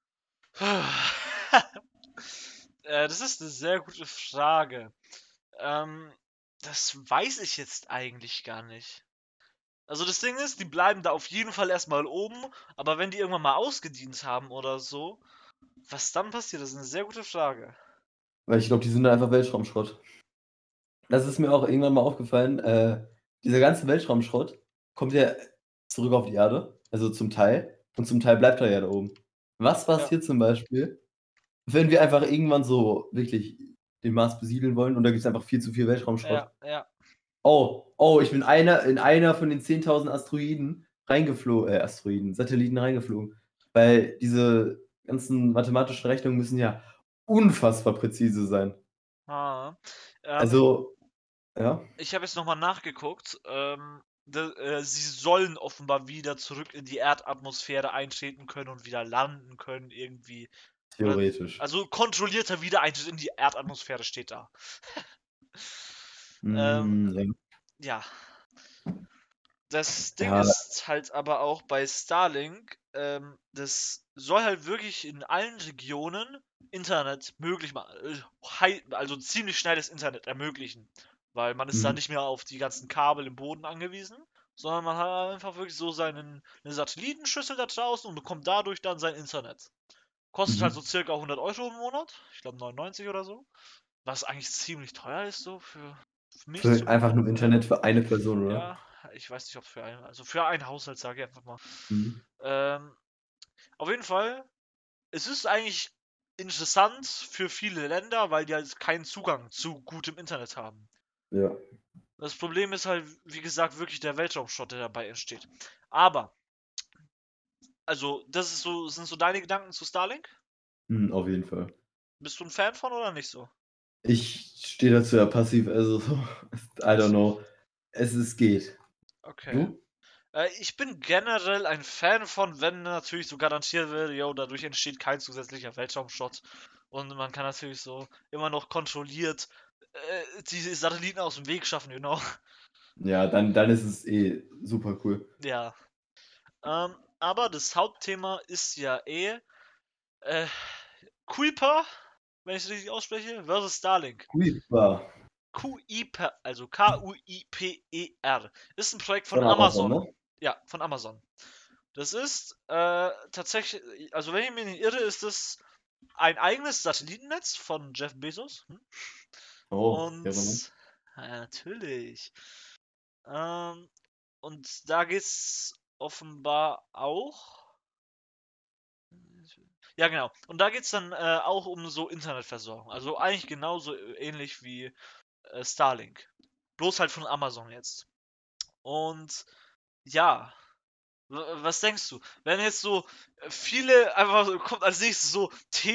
Das ist eine sehr gute Frage. Das weiß ich jetzt eigentlich gar nicht. Also das Ding ist, die bleiben da auf jeden Fall erstmal oben, aber wenn die irgendwann mal ausgedient haben oder so, was dann passiert, das ist eine sehr gute Frage. Weil ich glaube, die sind da einfach Weltraumschrott. Das ist mir auch irgendwann mal aufgefallen. Dieser ganze Weltraumschrott kommt ja zurück auf die Erde, also zum Teil. Und zum Teil bleibt er ja da oben. Was passiert zum Beispiel, wenn wir einfach irgendwann so wirklich den Mars besiedeln wollen und da gibt es einfach viel zu viel Weltraumschrott? Ja. Oh, ich bin in einer von den 10.000 Satelliten reingeflogen. Weil diese ganzen mathematischen Rechnungen müssen ja unfassbar präzise sein. Ah. Also, ja. Ich habe jetzt nochmal nachgeguckt. Sie sollen offenbar wieder zurück in die Erdatmosphäre eintreten können und wieder landen können, irgendwie. Theoretisch. Also kontrollierter Wiedereintritt in die Erdatmosphäre steht da. Ja. Ja. Das Ding Ja, ist halt aber auch bei Starlink, das soll halt wirklich in allen Regionen Internet möglich machen, also ziemlich schnelles Internet ermöglichen, weil man ist da mhm. nicht mehr auf die ganzen Kabel im Boden angewiesen, sondern man hat einfach wirklich so eine Satellitenschüssel da draußen und bekommt dadurch dann sein Internet. Kostet halt so Mhm. circa 100 Euro im Monat, ich glaube 99 oder so, was eigentlich ziemlich teuer ist so für mich Für einfach zumindest. nur Internet für eine Person, oder? Ja, ich weiß nicht, ob für einen, also für einen Haushalt, sage ich einfach mal. Mhm. Ähm, auf jeden Fall, es ist eigentlich interessant für viele Länder, weil die halt keinen Zugang zu gutem Internet haben. Ja. Das Problem ist halt, wie gesagt, wirklich der Weltraumschrott, der dabei entsteht. Aber, also, das ist so, sind so deine Gedanken zu Starlink? Mhm, auf jeden Fall. Bist du ein Fan von oder nicht so? Ich stehe dazu ja passiv, also so, I don't Passiv. know. Es geht. Okay. Du? Ich bin generell ein Fan von, wenn natürlich so garantiert wird, yo, dadurch entsteht kein zusätzlicher Weltraumschrott. Und man kann natürlich so immer noch kontrolliert die Satelliten aus dem Weg schaffen, you know. Ja, dann ist es eh super cool. Ja. Aber das Hauptthema ist ja äh, Kuiper, wenn ich es richtig ausspreche, versus Starlink. Kuiper QIPer, also Kuiper. Ist ein Projekt von von Amazon, Amazon. ne? Ja, von Amazon. Das ist tatsächlich, also wenn ich mich nicht irre, ist das ein eigenes Satellitennetz von Jeff Bezos. Oh, Und Ehrenmann. natürlich. Ähm, und da geht's offenbar auch. Ja, genau. Und da geht's dann auch um so Internetversorgung. Also eigentlich genauso ähnlich wie Starlink. Bloß halt von Amazon jetzt. Und ja, was denkst du? Wenn jetzt so viele einfach kommt als nächstes so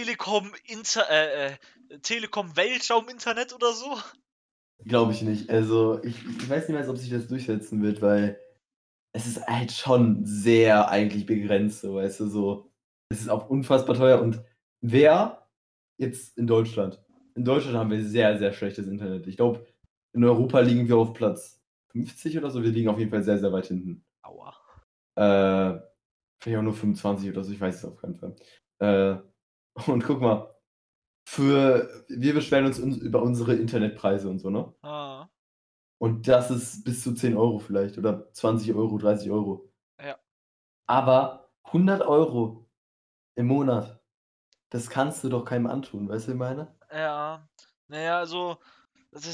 Telekom Weltraum Internet oder so? Glaube ich nicht. Also, ich weiß nicht mehr, ob sich das durchsetzen wird, weil es ist halt schon sehr eigentlich begrenzt, so, weißt du, so. Es ist auch unfassbar teuer und wer jetzt in Deutschland? In Deutschland haben wir sehr, sehr schlechtes Internet. Ich glaube, in Europa liegen wir auf Platz 50 oder so. Wir liegen auf jeden Fall sehr, sehr weit hinten. Aua. Vielleicht auch nur 25 oder so, ich weiß es auf keinen Fall. Äh, und guck mal, wir beschweren uns über unsere Internetpreise und so, ne? Ah, Und das ist bis zu 10 Euro vielleicht oder 20 Euro, 30 Euro. ja. Aber 100 Euro im Monat, das kannst du doch keinem antun, weißt du, wie ich meine? Ja. Naja, also. Das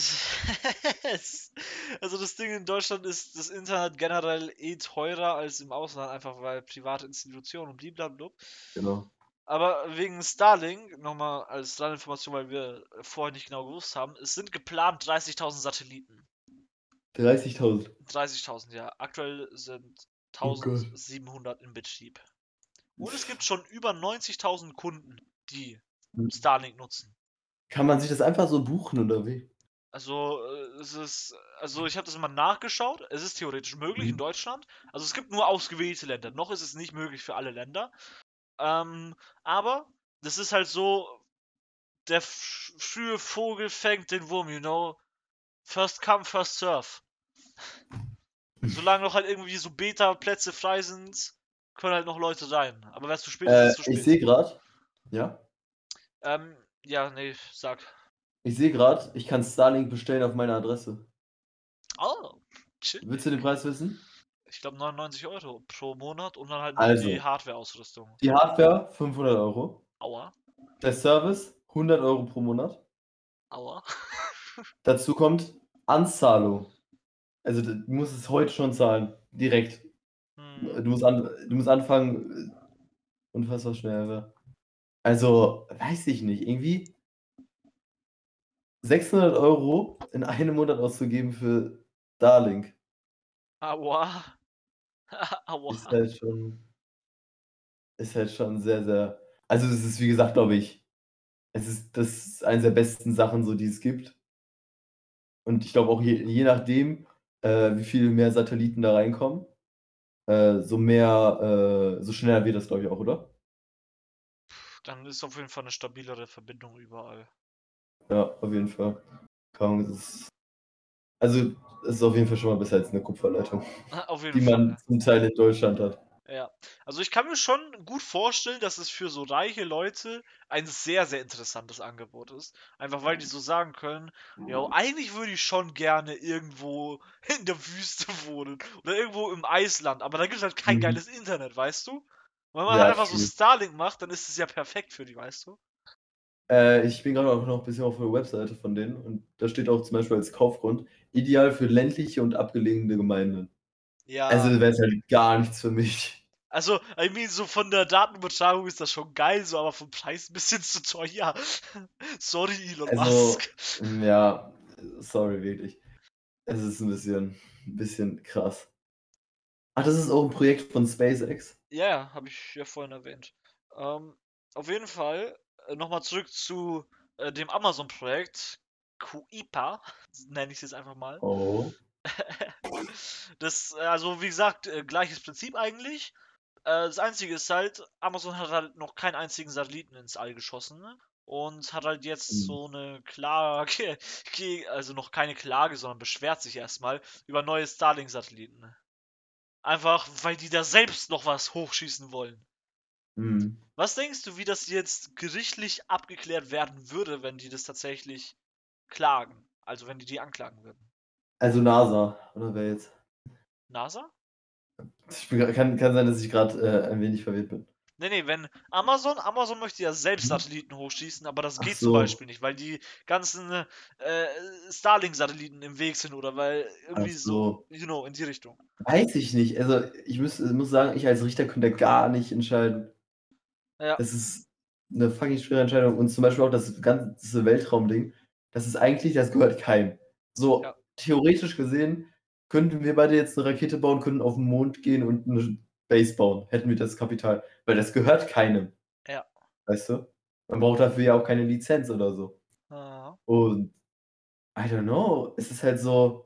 also das Ding in Deutschland ist das Internet generell teurer als im Ausland, einfach weil private Institutionen und blablabla. Genau. Aber wegen Starlink, nochmal als Randinformation, weil wir vorher nicht genau gewusst haben, es sind geplant 30.000 Satelliten. 30.000. 30.000, ja. Aktuell sind Oh Gott. 1.700 in Betrieb. Und es gibt schon über 90.000 Kunden, die Starlink nutzen. Kann man sich das einfach so buchen oder wie? Also, also ich habe das mal nachgeschaut. Es ist theoretisch möglich in Mhm. Deutschland. Also es gibt nur ausgewählte Länder. Noch ist es nicht möglich für alle Länder. Aber das ist halt so, der frühe Vogel fängt den Wurm, you know. First come, first serve. Solange noch halt irgendwie so Beta-Plätze frei sind, können halt noch Leute rein. Aber wenn es zu spät ist, ist es zu Ich spät. sehe gerade, ja, Ja, nee, sag. ich sehe gerade, ich kann Starlink bestellen auf meine Adresse. Oh, chill. Willst du den Preis wissen? Ich glaube 99 Euro pro Monat und dann halt noch die Also, Hardware-Ausrüstung. die Hardware 500 Euro, Aua, der Service 100 Euro pro Monat. aua. Dazu kommt Anzahlung. Also, du musst es heute schon zahlen, direkt. Hm. Du musst anfangen, unfassbar schnell. Also, weiß ich nicht, irgendwie 600 Euro in einem Monat auszugeben für Starlink Aua. ist Aua. halt schon sehr, sehr, also, es ist, wie gesagt, glaube ich, das ist eine der besten Sachen so, die es gibt. Und ich glaube auch je nachdem, wie viel mehr Satelliten da reinkommen, so schneller wird das, glaube ich, auch, oder? Dann ist auf jeden Fall eine stabilere Verbindung überall. Ja, auf jeden Fall. Keine Ahnung, es ist Also, es ist auf jeden Fall schon mal besser als eine Kupferleitung, Auf jeden die man Fall. zum Teil in Deutschland hat. Ja. Also ich kann mir schon gut vorstellen, dass es für so reiche Leute ein sehr, sehr interessantes Angebot ist. Einfach weil die so sagen können, ja, eigentlich würde ich schon gerne irgendwo in der Wüste wohnen oder irgendwo im Eisland, aber da gibt es halt kein Mhm. geiles Internet, weißt du? Und wenn man Ja, halt einfach so true. Starlink macht, dann ist es ja perfekt für die, weißt du? Ich bin gerade auch noch ein bisschen auf der Webseite von denen und da steht auch zum Beispiel als Kaufgrund, ideal für ländliche und abgelegene Gemeinden. Also Ja. wäre es halt gar nichts für mich. Also, I mean, so von der Datenübertragung ist das schon geil, so, aber vom Preis ein bisschen zu teuer. Sorry, Elon Also, Musk. ja, sorry, wirklich. Es ist ein bisschen krass. Ach, das ist auch ein Projekt von SpaceX? Ja, ja, habe ich ja vorhin erwähnt. Ähm, auf jeden Fall, nochmal zurück zu dem Amazon-Projekt. Kuiper, nenne ich es jetzt einfach mal. Oh. Das, also wie gesagt, gleiches Prinzip eigentlich. Das Einzige ist halt, Amazon hat halt noch keinen einzigen Satelliten ins All geschossen, ne? Und hat halt jetzt Mhm. so eine Klage, also noch keine Klage, sondern beschwert sich erstmal über neue Starlink-Satelliten. Ne? Einfach, weil die da selbst noch was hochschießen wollen. Mhm. Was denkst du, wie das jetzt gerichtlich abgeklärt werden würde, wenn die das tatsächlich klagen? Also wenn die anklagen würden? Also NASA, oder wer jetzt? NASA? Kann sein, dass ich gerade ein wenig verwirrt bin. Nee, wenn Amazon möchte ja selbst Mhm. Satelliten hochschießen, aber das Ach geht zum so, Beispiel nicht, weil die ganzen Starlink-Satelliten im Weg sind oder weil ach irgendwie so, so. in die Richtung. Weiß ich nicht. Also, muss sagen, ich als Richter könnte gar nicht entscheiden. Ja, Das ist eine fucking schwere Entscheidung und zum Beispiel auch das ganze Weltraumding, das gehört keinem. ja, So theoretisch gesehen könnten wir beide jetzt 'ne Rakete bauen, könnten auf 'n Mond gehen und 'ne Base bauen, hätten wir das Kapital, weil das gehört keinem, ja. weißt du? Man braucht dafür ja auch keine Lizenz oder so. Aha. Und I don't know, es ist halt so,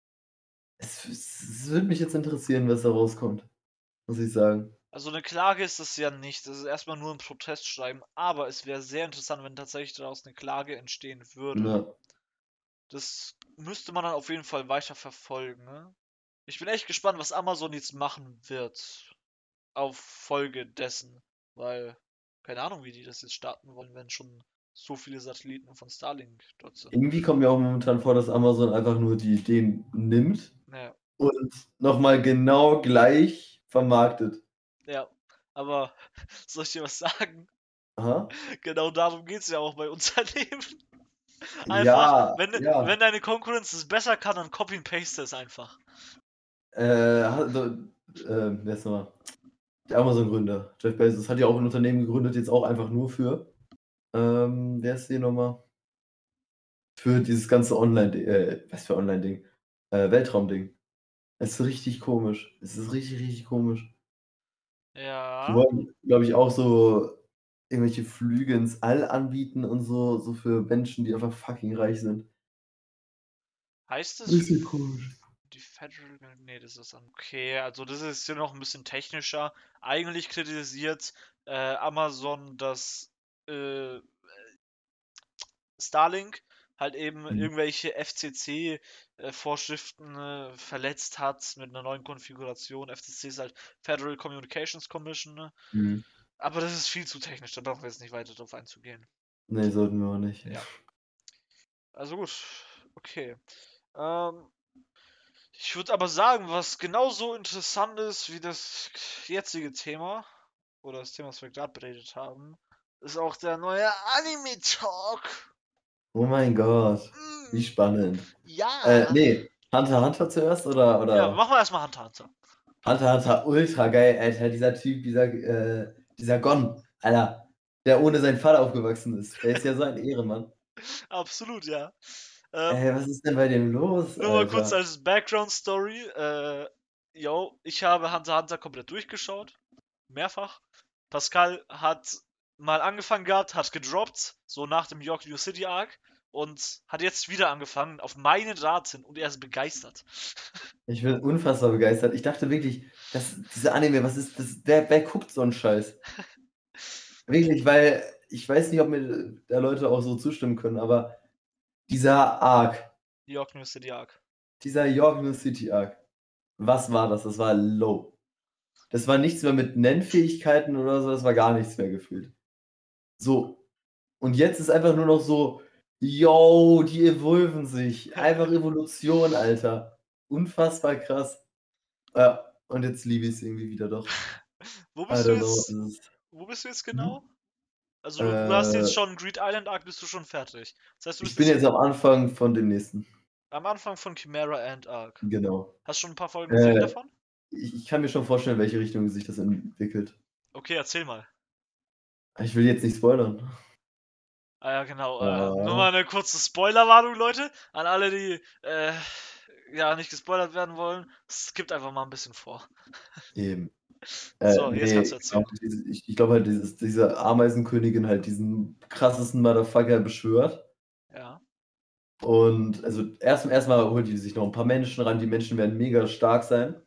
es würde mich jetzt interessieren, was da rauskommt, muss ich sagen. Also eine Klage ist das ja nicht. Das ist erstmal nur ein Protestschreiben, aber es wäre sehr interessant, wenn tatsächlich daraus eine Klage entstehen würde. Ja. Das müsste man dann auf jeden Fall weiter verfolgen, ne? Ich bin echt gespannt, was Amazon jetzt machen wird auf Folge dessen, weil keine Ahnung, wie die das jetzt starten wollen, wenn schon so viele Satelliten von Starlink dort sind. Irgendwie kommt mir auch momentan vor, dass Amazon einfach nur die Ideen nimmt Ja, und noch mal genau gleich vermarktet. ja. Aber soll ich dir was sagen? Aha. Genau darum geht es ja auch bei Unternehmen. Einfach, Ja, ja. wenn deine Konkurrenz es besser kann, dann copy and paste es einfach. Wer ist noch mal? Der Amazon-Gründer, Jeff Bezos, hat ja auch 'n Unternehmen gegründet, jetzt auch einfach nur für wer ist hier noch mal? Für dieses ganze was für Online-Ding? Weltraumding. Es ist richtig komisch. Es ist richtig, richtig komisch. Die Ja. wollen, glaube ich, auch so irgendwelche Flüge ins All anbieten und so für Menschen, die einfach fucking reich sind. Heißt es Bisschen komisch. die Federal? Nee, das ist dann. Okay, also das ist hier noch ein bisschen technischer. Eigentlich kritisiert Amazon, dass äh, Starlink halt eben Mhm. irgendwelche FCC-Vorschriften verletzt hat mit einer neuen Konfiguration. FCC ist halt Federal Communications Commission, ne? Mhm. Aber das ist viel zu technisch, da brauchen wir jetzt nicht weiter drauf einzugehen. Ne, sollten wir auch nicht. Ja, also gut, okay. Ähm, ich würde aber sagen, was genauso interessant ist wie das jetzige Thema, oder das Thema, was wir gerade beredet haben, ist auch der neue Anime-Talk. Oh mein Gott, wie Mm, spannend. ja. Ne, Hunter x Hunter zuerst oder Ja, machen wir erstmal Hunter x Hunter. Hunter x Hunter ultra geil, Alter, dieser Typ, dieser Gon, Alter, der ohne seinen Vater aufgewachsen ist. Der ist ja so ein Ehrenmann. Absolut, ja. Was ist denn bei dem los, Nur mal kurz Alter? als Background-Story. Yo, ich habe Hunter x Hunter komplett durchgeschaut. Mehrfach. Pascal hat mal angefangen gehabt, hat gedroppt, so nach dem York New City Arc. Und hat jetzt wieder angefangen, auf meinen Rat hin. Und er ist begeistert. Ich bin unfassbar begeistert. Ich dachte wirklich, diese Anime, was ist das? Wer guckt so 'n Scheiß? Wirklich, weil ich weiß nicht, ob mir da Leute auch so zustimmen können, aber dieser Arc, York New City Arc. dieser York City Arc. Was war das? Das war low. Das war nichts mehr mit Nennfähigkeiten oder so, das war gar nichts mehr gefühlt. So. Und jetzt ist einfach nur noch so, yo, die evolven sich. Einfach Evolution, Alter. Unfassbar krass. Und jetzt liebe ich es irgendwie wieder doch. Wo I bist du don't know. jetzt? Es ist, Wo bist du jetzt genau? Also du äh, hast jetzt schon Greed Island Arc, bist du schon fertig. Das heißt, du ich bist bin jetzt am Anfang von dem nächsten. am Anfang von Chimera Ant Arc. Genau. Hast du schon ein paar Folgen gesehen Äh, davon? ich kann mir schon vorstellen, in welche Richtung sich das entwickelt. Okay, erzähl mal. Ich will jetzt nicht spoilern. Ah ja, genau. Ja. Nur mal eine kurze Spoilerwarnung, Leute. An alle, die ja nicht gespoilert werden wollen. Skippt einfach mal ein bisschen vor. Eben. So, jetzt kannst du erzählen. Ich glaube halt, diese Ameisenkönigin halt diesen krassesten Motherfucker beschwört. Ja. Und also erstmal holt die sich noch ein paar Menschen ran. Die Menschen werden mega stark sein.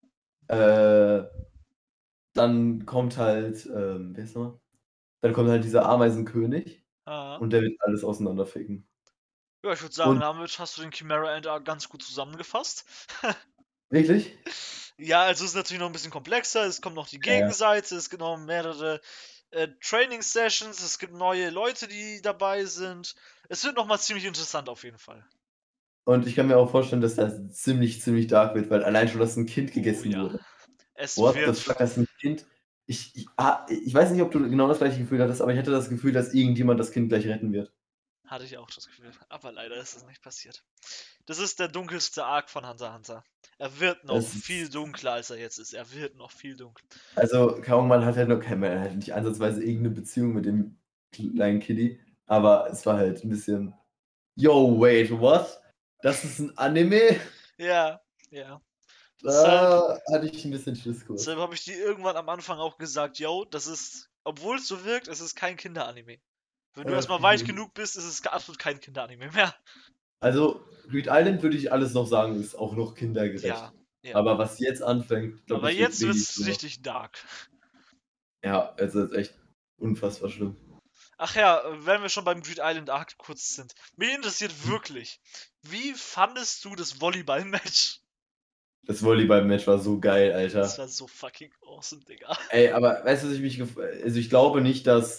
Dann kommt halt, wer ist nochmal? Dann kommt halt dieser Ameisenkönig Ah. und der wird alles auseinanderficken. Ja, ich würde sagen, Und damit hast du den Chimera Ant Arc ganz gut zusammengefasst. wirklich? Ja, also es ist natürlich noch ein bisschen komplexer. Es kommt noch die Ja, ja. Gegenseite, es gibt noch mehrere Training-Sessions, es gibt neue Leute, die dabei sind. Es wird nochmal ziemlich interessant auf jeden Fall. Und ich kann mir auch vorstellen, dass das ziemlich dark wird, weil allein schon, dass ein Kind gegessen ja. wurde. Es What the wird. fuck, das ist ein Kind. Ich weiß nicht, ob du genau das gleiche Gefühl hattest, aber ich hatte das Gefühl, dass irgendjemand das Kind gleich retten wird. Hatte ich auch das Gefühl. Aber leider ist es nicht passiert. Das ist der dunkelste Arc von Hunter x Hunter. Er wird noch Das ist- viel dunkler, als er jetzt ist. Er wird noch viel dunkler. Also, kaum man hat halt noch man hat nicht ansatzweise irgendeine Beziehung mit dem kleinen Kitty, aber es war halt ein bisschen. Yo, wait, what? Das ist ein Anime? Ja, ja. Da hatte ich ein bisschen Schiss kurz. Deshalb habe ich dir irgendwann am Anfang auch gesagt, yo, das ist, obwohl es so wirkt, es ist kein Kinderanime. Wenn du erstmal weit genug bist, ist es absolut kein Kinderanime mehr. Also, Greed Island würde ich alles noch sagen, ist auch noch kindergerecht. Ja, ja. Aber was jetzt anfängt, glaube Aber ich, jetzt wird wirklich es schlimmer. richtig dark. Ja, es ist echt unfassbar schlimm. Ach ja, wenn wir schon beim Greed Island Arc kurz sind. Mich interessiert wirklich, wie fandest du das Volleyball-Match? Das Volleyball-Match war so geil, Alter. Das war so fucking awesome, Digga. Ey, aber weißt du, was ich mich also ich glaube nicht, dass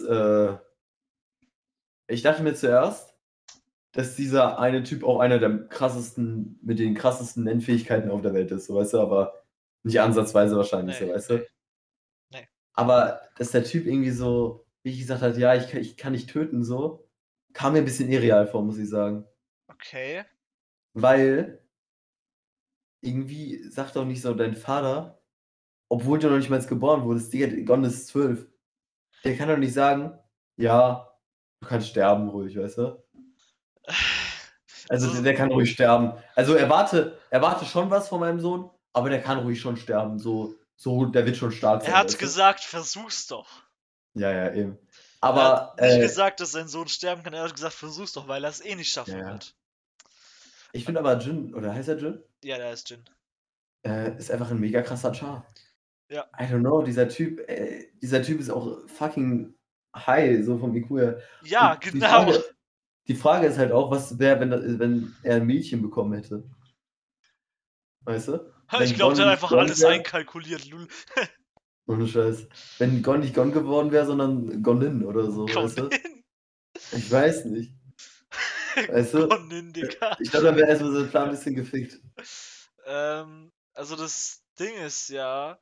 ich dachte mir zuerst, dass dieser eine Typ auch einer der krassesten, mit den krassesten Nennfähigkeiten auf der Welt ist, so weißt du, aber nicht ansatzweise wahrscheinlich, so weißt du. Nee. Aber dass der Typ irgendwie so, wie ich gesagt hat, ja, ich kann nicht töten, so, kam mir ein bisschen irreal vor, muss ich sagen. Okay. Weil irgendwie sagt doch nicht so dein Vater, obwohl du noch nicht mal geboren wurdest, Digga, Gon ist 12. Der kann doch nicht sagen, ja, du kannst sterben ruhig, weißt du? Also der kann ruhig sterben. Also erwarte schon was von meinem Sohn, aber der kann ruhig schon sterben. So, der wird schon stark sein. Er hat weißt du? gesagt, versuch's doch. Ja, eben. Er Aber hat nicht gesagt, dass sein Sohn sterben kann, er hat gesagt, versuch's doch, weil er es eh nicht schaffen Ja. wird. ich finde aber Jin, oder heißt er Jin? Ja, der ist Jin. Ist einfach ein mega krasser Char. Ja. I don't know, dieser Typ ist auch fucking high, so vom IQ her. Ja, Und genau. Die Frage ist halt auch, was wäre, wenn er ein Mädchen bekommen hätte. Weißt du? Ich glaube, der hat einfach alles einkalkuliert, Lul. Ohne Scheiß. Wenn Gon nicht Gon geworden wäre, sondern Gonin oder so, weißt du? Gonin. Ich weiß nicht. Weißt du? Gonin, Digga. Ich glaube, dann wäre erstmal so ein Plan ein bisschen gefickt. Also das Ding ist ja,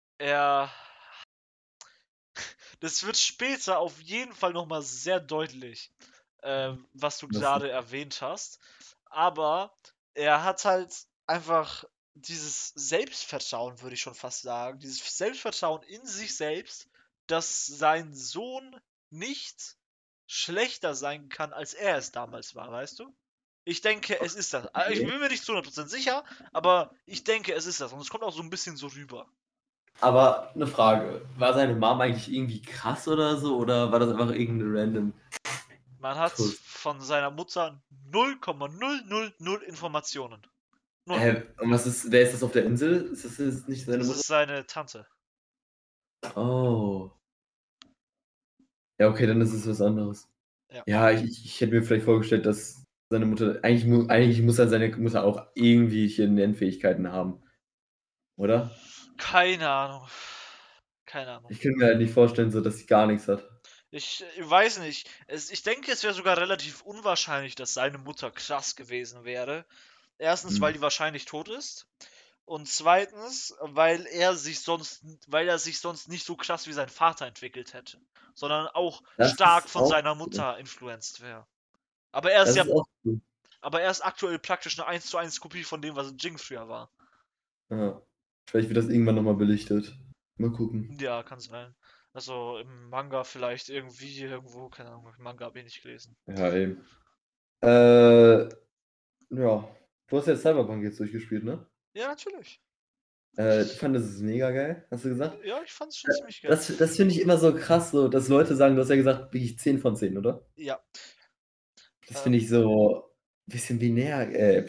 das wird später auf jeden Fall nochmal sehr deutlich, was du Was? gerade erwähnt hast. Aber er hat halt einfach dieses Selbstvertrauen, würde ich schon fast sagen, dieses Selbstvertrauen in sich selbst, dass sein Sohn nicht schlechter sein kann, als er es damals war, weißt du? Ich denke, es ist das. Ich bin mir nicht zu 100% sicher, aber ich denke, es ist das. Und es kommt auch so ein bisschen so rüber. Aber eine Frage, war seine Mom eigentlich irgendwie krass oder so, oder war das einfach irgendeine random? Man hat Kuss. von seiner Mutter 0,000 Informationen. Null. Und wer ist das auf der Insel? Ist das jetzt nicht seine Das Mutter? ist seine Tante. Oh. Ja, okay, dann ist es was anderes. Ja. Ja, ich hätte mir vielleicht vorgestellt, dass seine Mutter, eigentlich muss er seine Mutter auch irgendwelche Lernfähigkeiten haben, oder? Keine Ahnung. Keine Ahnung. Ich kann mir halt nicht vorstellen, so dass sie gar nichts hat. Ich weiß nicht. Ich denke, es wäre sogar relativ unwahrscheinlich, dass seine Mutter krass gewesen wäre. Erstens, weil Hm. die wahrscheinlich tot ist. Und zweitens, weil er sich sonst nicht so krass wie sein Vater entwickelt hätte. Sondern auch Das stark ist von auch seiner so. Mutter influenced wäre. Aber er ist Das ja, ist auch so. aber er ist aktuell praktisch eine 1:1 Kopie von dem, was Jing früher war. Ja. Vielleicht wird das irgendwann nochmal belichtet. Mal gucken. Ja, kann sein. Also im Manga vielleicht irgendwo, keine Ahnung, Manga habe ich nicht gelesen. Ja, eben. Ja. Du hast ja Cyberpunk jetzt durchgespielt, ne? Ja, natürlich. Du fandest es mega geil, hast du gesagt? Ja, ich fand es schon ziemlich geil. Das finde ich immer so krass, so, dass Leute sagen, du hast ja gesagt, wirklich 10 von 10, oder? Ja. Das finde ich so ein bisschen binär.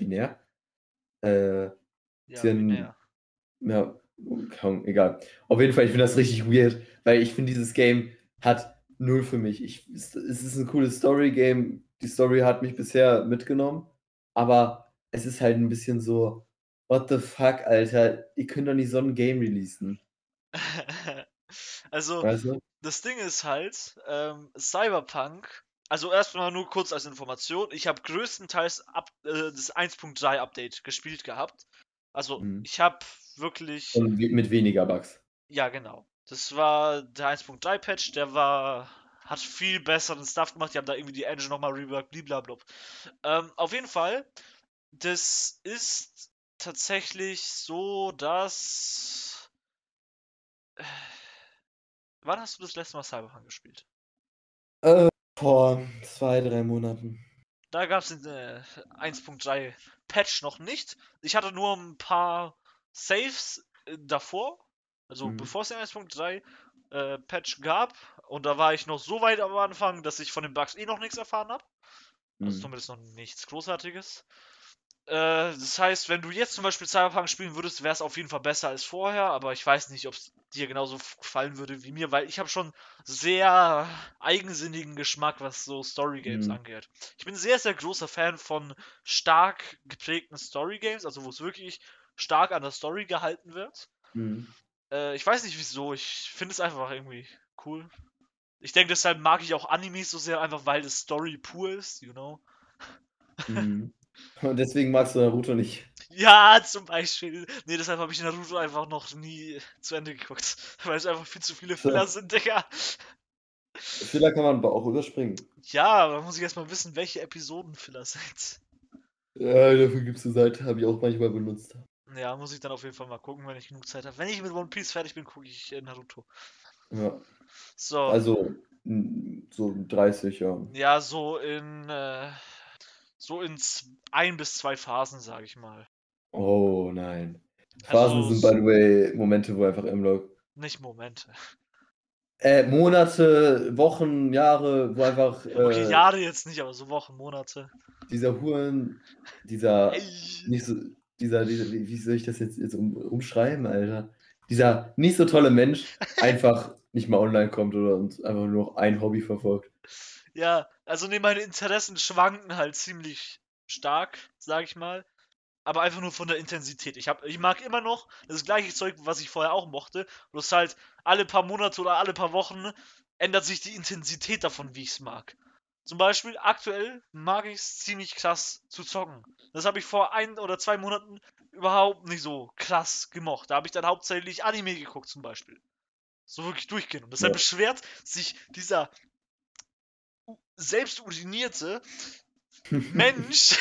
Ja, Bisschen, binär. ja, egal. Auf jeden Fall, ich finde das richtig weird, weil ich finde, dieses Game hat null für mich. Es ist ein cooles Story-Game. Die Story hat mich bisher mitgenommen, aber es ist halt ein bisschen so, what the fuck, Alter, ihr könnt doch nicht so ein Game releasen. Also, Weißt du? das Ding ist halt, Cyberpunk, also erstmal nur kurz als Information, ich habe größtenteils das 1.3 Update gespielt gehabt. Also, Mhm. ich habe wirklich, Und mit weniger Bugs. ja genau, das war der 1.3 Patch, hat viel besseren Stuff gemacht, die haben da irgendwie die Engine nochmal reworked, blablabla. Auf jeden Fall, das ist tatsächlich so, dass... Wann hast du das letzte Mal Cyberpunk gespielt? Vor 2, 3 Monaten. Da gab es den 1.3 Patch noch nicht. Ich hatte nur ein paar Saves davor, also Mhm. bevor es den 1.3 Patch gab. Und da war ich noch so weit am Anfang, dass ich von den Bugs noch nichts erfahren habe. Also Mhm. zumindest noch nichts Großartiges. Das heißt, wenn du jetzt zum Beispiel Cyberpunk spielen würdest, wäre es auf jeden Fall besser als vorher, aber ich weiß nicht, ob es dir genauso gefallen würde wie mir, weil ich habe schon sehr eigensinnigen Geschmack, was so Story Games Mhm. angeht. Ich bin sehr, sehr großer Fan von stark geprägten Story Games, also wo es wirklich stark an der Story gehalten wird. Mhm. Ich weiß nicht wieso, ich finde es einfach irgendwie cool. Ich denke, deshalb mag ich auch Animes so sehr, einfach weil das Story pur ist, you know. Mhm. Und deswegen magst du Naruto nicht. Ja, zum Beispiel. Nee, deshalb habe ich Naruto einfach noch nie zu Ende geguckt. Weil es einfach viel zu viele Filler sind, Digga. Fehler kann man aber auch überspringen. Ja, aber da muss ich erstmal wissen, welche Episoden Filler sind. Ja, dafür gibt es eine Seite, habe ich auch manchmal benutzt. Ja, muss ich dann auf jeden Fall mal gucken, wenn ich genug Zeit habe. Wenn ich mit One Piece fertig bin, gucke ich Naruto. Ja. So, Also so 30, ja. ja, so in 1 bis 2 Phasen, sage ich mal. Oh nein. Phasen Also, sind, by the way, Momente, wo einfach M-Log. nicht Momente. Monate, Wochen, Jahre, wo einfach Okay, Jahre jetzt nicht, aber so Wochen, Monate. dieser Huren, dieser Ey. nicht so, wie soll ich das jetzt umschreiben, Alter? Dieser nicht so tolle Mensch einfach nicht mal online kommt oder uns einfach nur noch ein Hobby verfolgt. Ja, also nee, meine Interessen schwanken halt ziemlich stark, sag ich mal. Aber einfach nur von der Intensität. Ich mag immer noch das gleiche Zeug, was ich vorher auch mochte. Bloß halt alle paar Monate oder alle paar Wochen ändert sich die Intensität davon, wie ich es mag. Zum Beispiel, aktuell mag ich es ziemlich krass zu zocken. Das habe ich vor 1 oder 2 Monaten überhaupt nicht so krass gemocht. Da habe ich dann hauptsächlich Anime geguckt, zum Beispiel. So wirklich durchgehen. Und deshalb Ja. beschwert sich dieser selbst urinierte Mensch,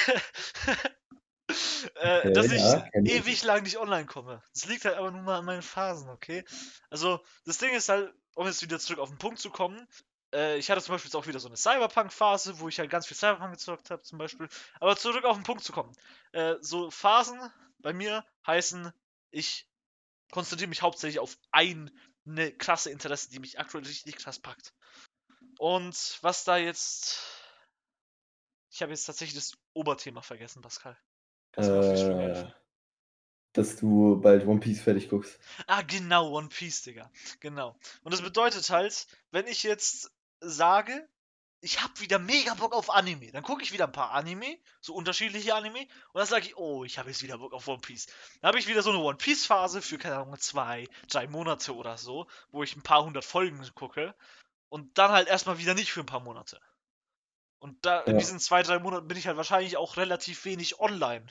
dass ich Ja, kenn ich. ewig lang nicht online komme. Das liegt halt aber nur mal an meinen Phasen, okay? Also, das Ding ist halt, um jetzt wieder zurück auf den Punkt zu kommen, ich hatte zum Beispiel jetzt auch wieder so eine Cyberpunk-Phase, wo ich halt ganz viel Cyberpunk gezockt habe, zum Beispiel. Aber zurück auf den Punkt zu kommen. So Phasen bei mir heißen, ich konzentriere mich hauptsächlich auf eine krasse Interesse, die mich aktuell richtig krass packt. Und was da jetzt. Ich habe jetzt tatsächlich das Oberthema vergessen, Pascal. Kannst du mir auf die Sprünge Äh, helfen? dass du bald One Piece fertig guckst. Ah, genau, One Piece, Digga. Genau. Und das bedeutet halt, wenn ich jetzt sage, ich habe wieder mega Bock auf Anime. Dann gucke ich wieder ein paar Anime, so unterschiedliche Anime, und dann sage ich, oh, ich habe jetzt wieder Bock auf One Piece. Dann habe ich wieder so eine One Piece Phase für, keine Ahnung, 2, 3 Monate oder so, wo ich ein paar hundert Folgen gucke und dann halt erstmal wieder nicht für ein paar Monate. Und da in Ja, diesen 2, 3 Monaten bin ich halt wahrscheinlich auch relativ wenig online.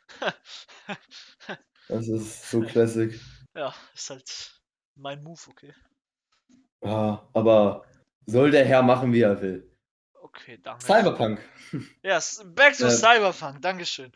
das ist so Classic. Ja, ist halt mein Move, okay. Ja, aber soll der Herr machen, wie er will. Okay, danke. Cyberpunk. Ja, back to Äh, Cyberpunk, Dankeschön.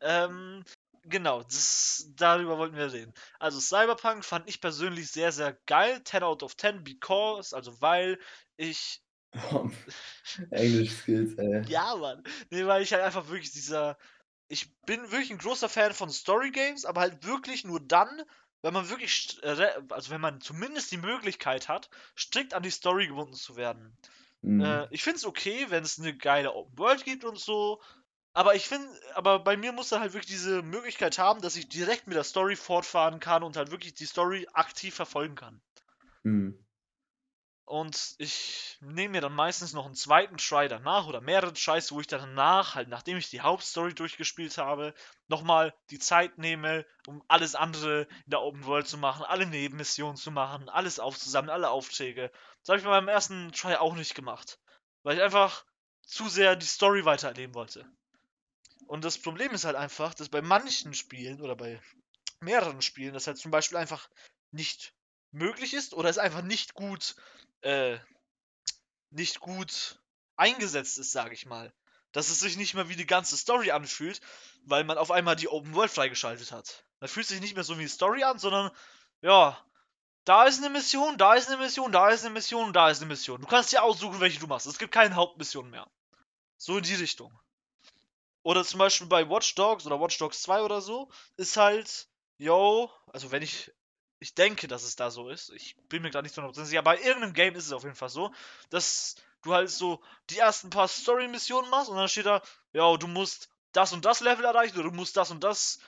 Genau, darüber wollten wir reden. Also Cyberpunk fand ich persönlich sehr, sehr geil. 10 out of 10, because, also weil ich, Englisch-Skills, ey. ja Mann, nee, weil ich halt einfach wirklich ich bin wirklich ein großer Fan von Story Games, aber halt wirklich nur dann, wenn man wirklich, also wenn man zumindest die Möglichkeit hat, strikt an die Story gebunden zu werden. Mhm. Ich finde es okay, wenn es eine geile Open World gibt und so. Aber bei mir muss dann halt wirklich diese Möglichkeit haben, dass ich direkt mit der Story fortfahren kann und halt wirklich die Story aktiv verfolgen kann. Mhm. Und ich nehme mir dann meistens noch einen zweiten Try danach oder mehrere Tries, wo ich dann danach, halt nachdem ich die Hauptstory durchgespielt habe, nochmal die Zeit nehme, um alles andere in der Open World zu machen, alle Nebenmissionen zu machen, alles aufzusammeln, alle Aufträge. Das habe ich bei meinem ersten Try auch nicht gemacht, weil ich einfach zu sehr die Story weitererleben wollte. Und das Problem ist halt einfach, dass bei manchen Spielen oder bei mehreren Spielen das halt zum Beispiel einfach nicht möglich ist oder es einfach äh, nicht gut eingesetzt ist, sage ich mal. Dass es sich nicht mehr wie die ganze Story anfühlt, weil man auf einmal die Open World freigeschaltet hat. Man fühlt sich nicht mehr so wie Story an, sondern ja, da ist eine Mission, da ist eine Mission, da ist eine Mission, da ist eine Mission. Du kannst dir aussuchen, welche du machst. Es gibt keine Hauptmission mehr. So in die Richtung. Oder zum Beispiel bei Watch Dogs oder Watch Dogs 2 oder so, ist halt, yo, also wenn ich denke, dass es da so ist, ich bin mir gerade nicht so 100% sicher, aber bei irgendeinem Game ist es auf jeden Fall so, dass du halt so die ersten paar Story-Missionen machst und dann steht da, ja, du musst das und das Level erreichen oder du musst das und das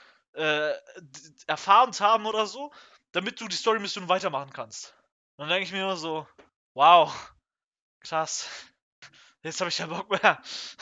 erfahren haben oder so, damit du die Story-Mission weitermachen kannst. Und dann denke ich mir immer so, wow, krass, jetzt habe ich ja Bock mehr.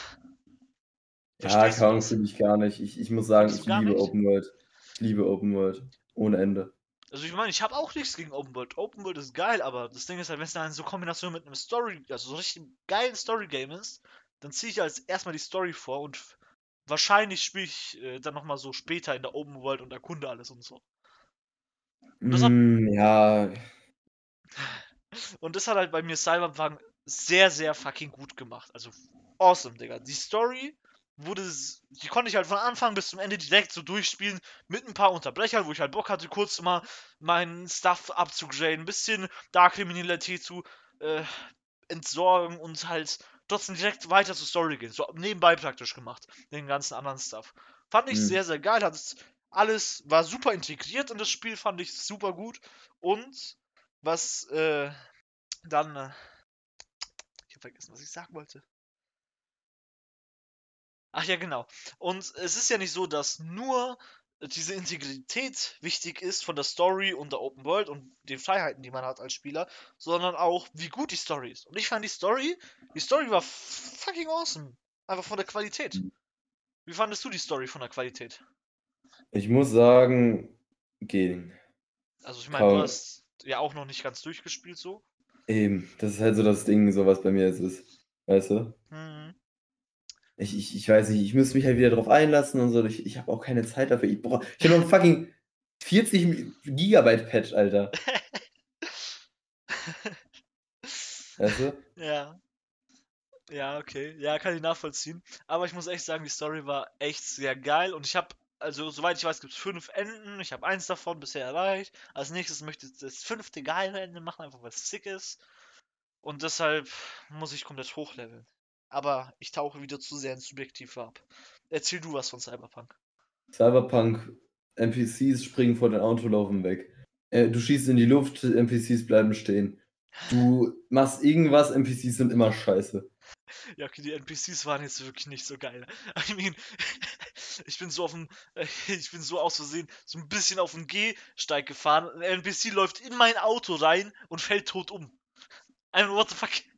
Ja, Verstehst du keine Ahnung, das? finde ich gar nicht. Ich muss sagen, Findest du ich gar liebe nicht? Open World. Ich liebe Open World. Ohne Ende. Also ich meine, ich habe auch nichts gegen Open World. Open World ist geil, aber das Ding ist halt, wenn es dann so Kombination mit einem Story, also so richtig geilen Story-Game ist, dann ziehe ich als erstmal die Story vor und wahrscheinlich spiele ich dann nochmal so später in der Open World und erkunde alles und so. Und das hat, Ja, und das hat halt bei mir Cyberpunk sehr, sehr fucking gut gemacht. Also awesome, Digga. Die Story die konnte ich halt von Anfang bis zum Ende direkt so durchspielen, mit ein paar Unterbrechern, wo ich halt Bock hatte, kurz mal meinen Stuff abzugraden, ein bisschen Dark-Kriminalität zu äh, entsorgen und halt trotzdem direkt weiter zur Story gehen. So nebenbei praktisch gemacht, den ganzen anderen Stuff. Fand ich hm. sehr, sehr geil. Alles war super integriert in das Spiel, fand ich super gut. Und was dann, ich habe vergessen, was ich sagen wollte. Ach ja, genau. Und es ist ja nicht so, dass nur diese Integrität wichtig ist von der Story und der Open World und den Freiheiten, die man hat als Spieler, sondern auch, wie gut die Story ist. Und ich fand die Story war fucking awesome. Einfach von der Qualität. Wie fandest du die Story von der Qualität? Ich muss sagen, gehen. Also ich meine, du Kaum. hast ja auch noch nicht ganz durchgespielt so. Eben, das ist halt so das Ding, so was bei mir jetzt ist. Weißt du? Mhm. Ich weiß nicht, ich müsste mich halt wieder drauf einlassen und so. Ich habe auch keine Zeit dafür. Ich habe noch ein fucking 40 Gigabyte Patch, Alter. Weißt du? Ja. Ja, okay. Ja, kann ich nachvollziehen. Aber ich muss echt sagen, die Story war echt sehr geil. Und ich habe, also soweit ich weiß, gibt es 5 Enden. Ich habe eins davon bisher erreicht. Als nächstes möchte ich das 5. geile Ende machen, einfach weil es sick ist. Und deshalb muss ich komplett hochleveln. Aber ich tauche wieder zu sehr ins Subjektive ab. Erzähl du was von Cyberpunk. Cyberpunk, NPCs springen vor den Autolaufen weg. Du schießt in die Luft, NPCs bleiben stehen. Du machst irgendwas, NPCs sind immer scheiße. Ja, okay, die NPCs waren jetzt wirklich nicht so geil. I mean, ich bin so ich bin so aus Versehen so ein bisschen auf den Gehsteig gefahren. Ein NPC läuft in mein Auto rein und fällt tot um. I mean, what the fuck?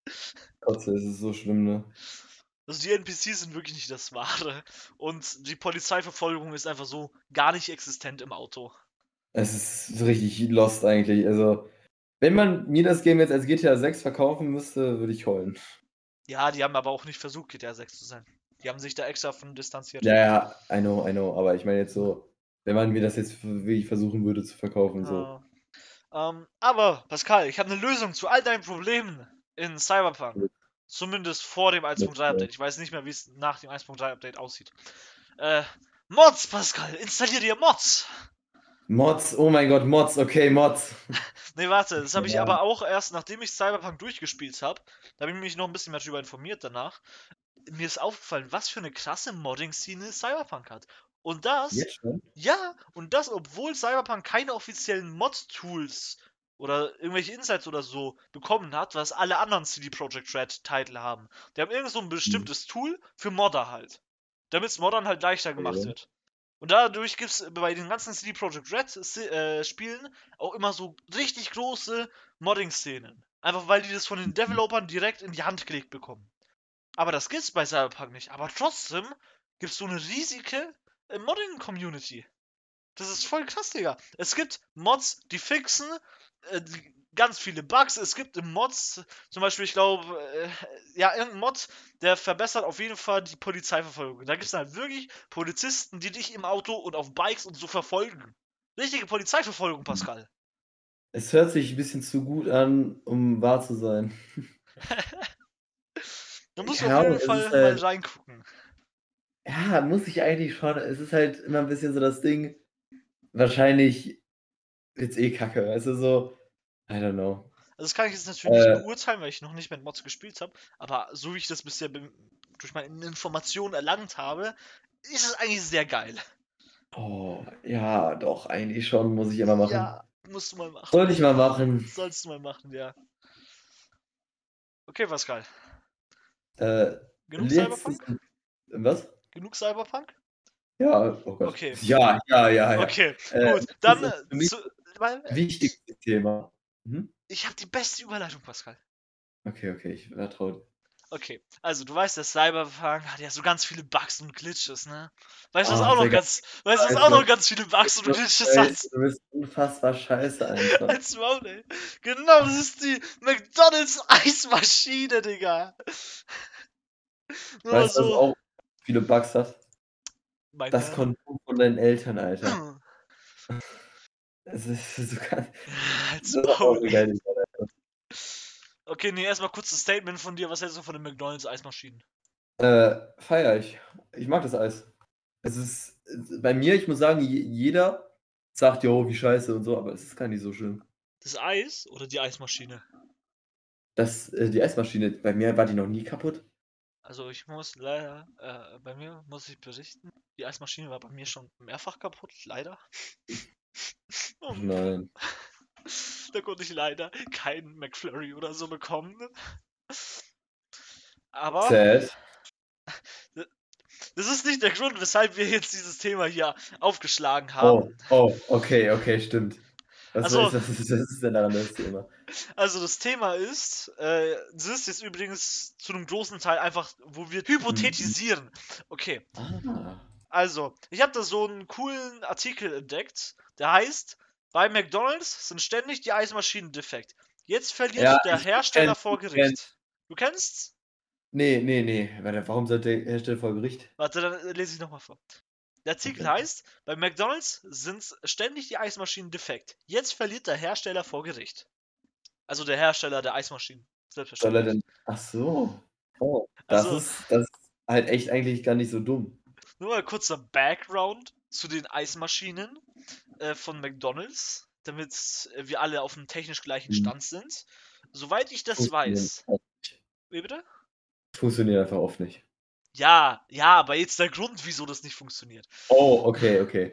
Kotze, es ist so schlimm, ne? Also die NPCs sind wirklich nicht das Wahre. Und die Polizeiverfolgung ist einfach so gar nicht existent im Auto. Es ist richtig lost eigentlich. Also, wenn man mir das Game jetzt als GTA 6 verkaufen müsste, würde ich heulen. Ja, die haben aber auch nicht versucht, GTA 6 zu sein. Die haben sich da extra von distanziert. Ja, ja, I know. Aber ich meine jetzt so, wenn man mir das jetzt wirklich versuchen würde zu verkaufen, so. Aber, Pascal, ich habe eine Lösung zu all deinen Problemen in Cyberpunk. Zumindest vor dem 1.3 Update. Ich weiß nicht mehr, wie es nach dem 1.3 Update aussieht. Mods, Pascal, installier dir Mods. Mods, oh mein Gott, Mods, okay, Mods. Nee, warte, das habe ich Ja. aber auch erst, nachdem ich Cyberpunk durchgespielt habe. Da habe ich mich noch ein bisschen mehr darüber informiert danach. Mir ist aufgefallen, was für eine krasse Modding-Szene Cyberpunk hat. Und das, Jetzt schon? ja, und das, obwohl Cyberpunk keine offiziellen Mod-Tools oder irgendwelche Insights oder so bekommen hat, was alle anderen CD Projekt Red-Titel haben. Die haben irgend so ein bestimmtes Tool für Modder halt. Damit es Moddern halt leichter gemacht Okay. wird. Und dadurch gibt es bei den ganzen CD Projekt Red Spielen auch immer so richtig große Modding-Szenen. Einfach weil die das von den Developern direkt in die Hand gelegt bekommen. Aber das gibt's bei Cyberpunk nicht. Aber trotzdem gibt's so eine riesige Modding-Community. Das ist voll krass, Digga. Es gibt Mods, die fixen ganz viele Bugs. Es gibt Mods, zum Beispiel, ich glaube, ja, irgendein Mod, der verbessert auf jeden Fall die Polizeiverfolgung. Da gibt's halt wirklich Polizisten, die dich im Auto und auf Bikes und so verfolgen. Richtige Polizeiverfolgung, Pascal. Es hört sich ein bisschen zu gut an, um wahr zu sein. Da musst du Keine auf Ahnung, jeden es Fall ist mal halt, reingucken. ja, muss ich eigentlich schon. Es ist halt immer ein bisschen so das Ding, wahrscheinlich wird's eh kacke, weißt du, so, I don't know. Also das kann ich jetzt natürlich nicht Äh, beurteilen, weil ich noch nicht mit Mods gespielt habe. Aber so wie ich das bisher durch meine Informationen erlangt habe, ist es eigentlich sehr geil. oh, ja, doch, eigentlich schon, muss ich immer machen. Ja, musst du mal machen. Sollte ich mal machen. Sollst du mal machen, ja. Okay, Pascal. Äh, Genug letztes, Cyberpunk? was? Genug Cyberpunk? Ja, oh Gott. Okay. Ja. Okay, gut. Dann Das ist für mich weil, wichtigstes Thema. Mhm. ich habe die beste Überleitung, Pascal. Okay, ich vertraue dir. Okay, also du weißt, das Cyberpunk hat ja so ganz viele Bugs und Glitches, ne? Weißt du, was Oh, auch noch Digga, weißt du, was auch Scheiße. noch ganz viele Bugs und Glitches hat? Du bist unfassbar scheiße einfach. Als Maul, ey. Genau, das ist die McDonalds Eismaschine, Digga. Nur mal Weißt du, was so. auch viele Bugs hat? Mein Das Name. Kondom von deinen Eltern, Alter. Es ist so ganz. Als Das ist auch Maul, eine ey. geile Sache. Okay, nee, erstmal kurzes Statement von dir. Was hältst du von den McDonalds Eismaschinen? Feier ich. Ich mag das Eis. Es ist bei mir, ich muss sagen, jeder sagt, jo, wie scheiße und so, aber es ist gar nicht so schlimm. Das Eis oder die Eismaschine? Die Eismaschine, bei mir war die noch nie kaputt. Also ich muss leider, bei mir muss ich berichten, die Eismaschine war bei mir schon mehrfach kaputt, leider. Ach nein. Da konnte ich leider keinen McFlurry oder so bekommen. Aber Sad. das ist nicht der Grund, weshalb wir jetzt dieses Thema hier aufgeschlagen haben. Okay, stimmt. Was ist denn daran das Thema? Also das Thema ist, das ist jetzt übrigens zu einem großen Teil einfach, wo wir hypothetisieren. Okay, also, ich habe da so einen coolen Artikel entdeckt, der heißt, bei McDonald's sind ständig die Eismaschinen defekt. Jetzt verliert der Hersteller vor Gericht. Du kennst's? Nee. Warte, warum sollte der Hersteller vor Gericht? Warte, dann lese ich nochmal vor. Der Artikel heißt, bei McDonald's sind ständig die Eismaschinen defekt. Jetzt verliert der Hersteller vor Gericht. Also der Hersteller der Eismaschinen. Soll er Selbstverständlich. denn. Ach so. Oh, Also- das ist halt echt eigentlich gar nicht so dumm. Nur mal kurzer Background zu den Eismaschinen von McDonald's, damit wir alle auf dem technisch gleichen Stand sind. Soweit ich das weiß. Wie bitte? Funktioniert einfach oft nicht. Ja, aber jetzt der Grund, wieso das nicht funktioniert. Oh, okay.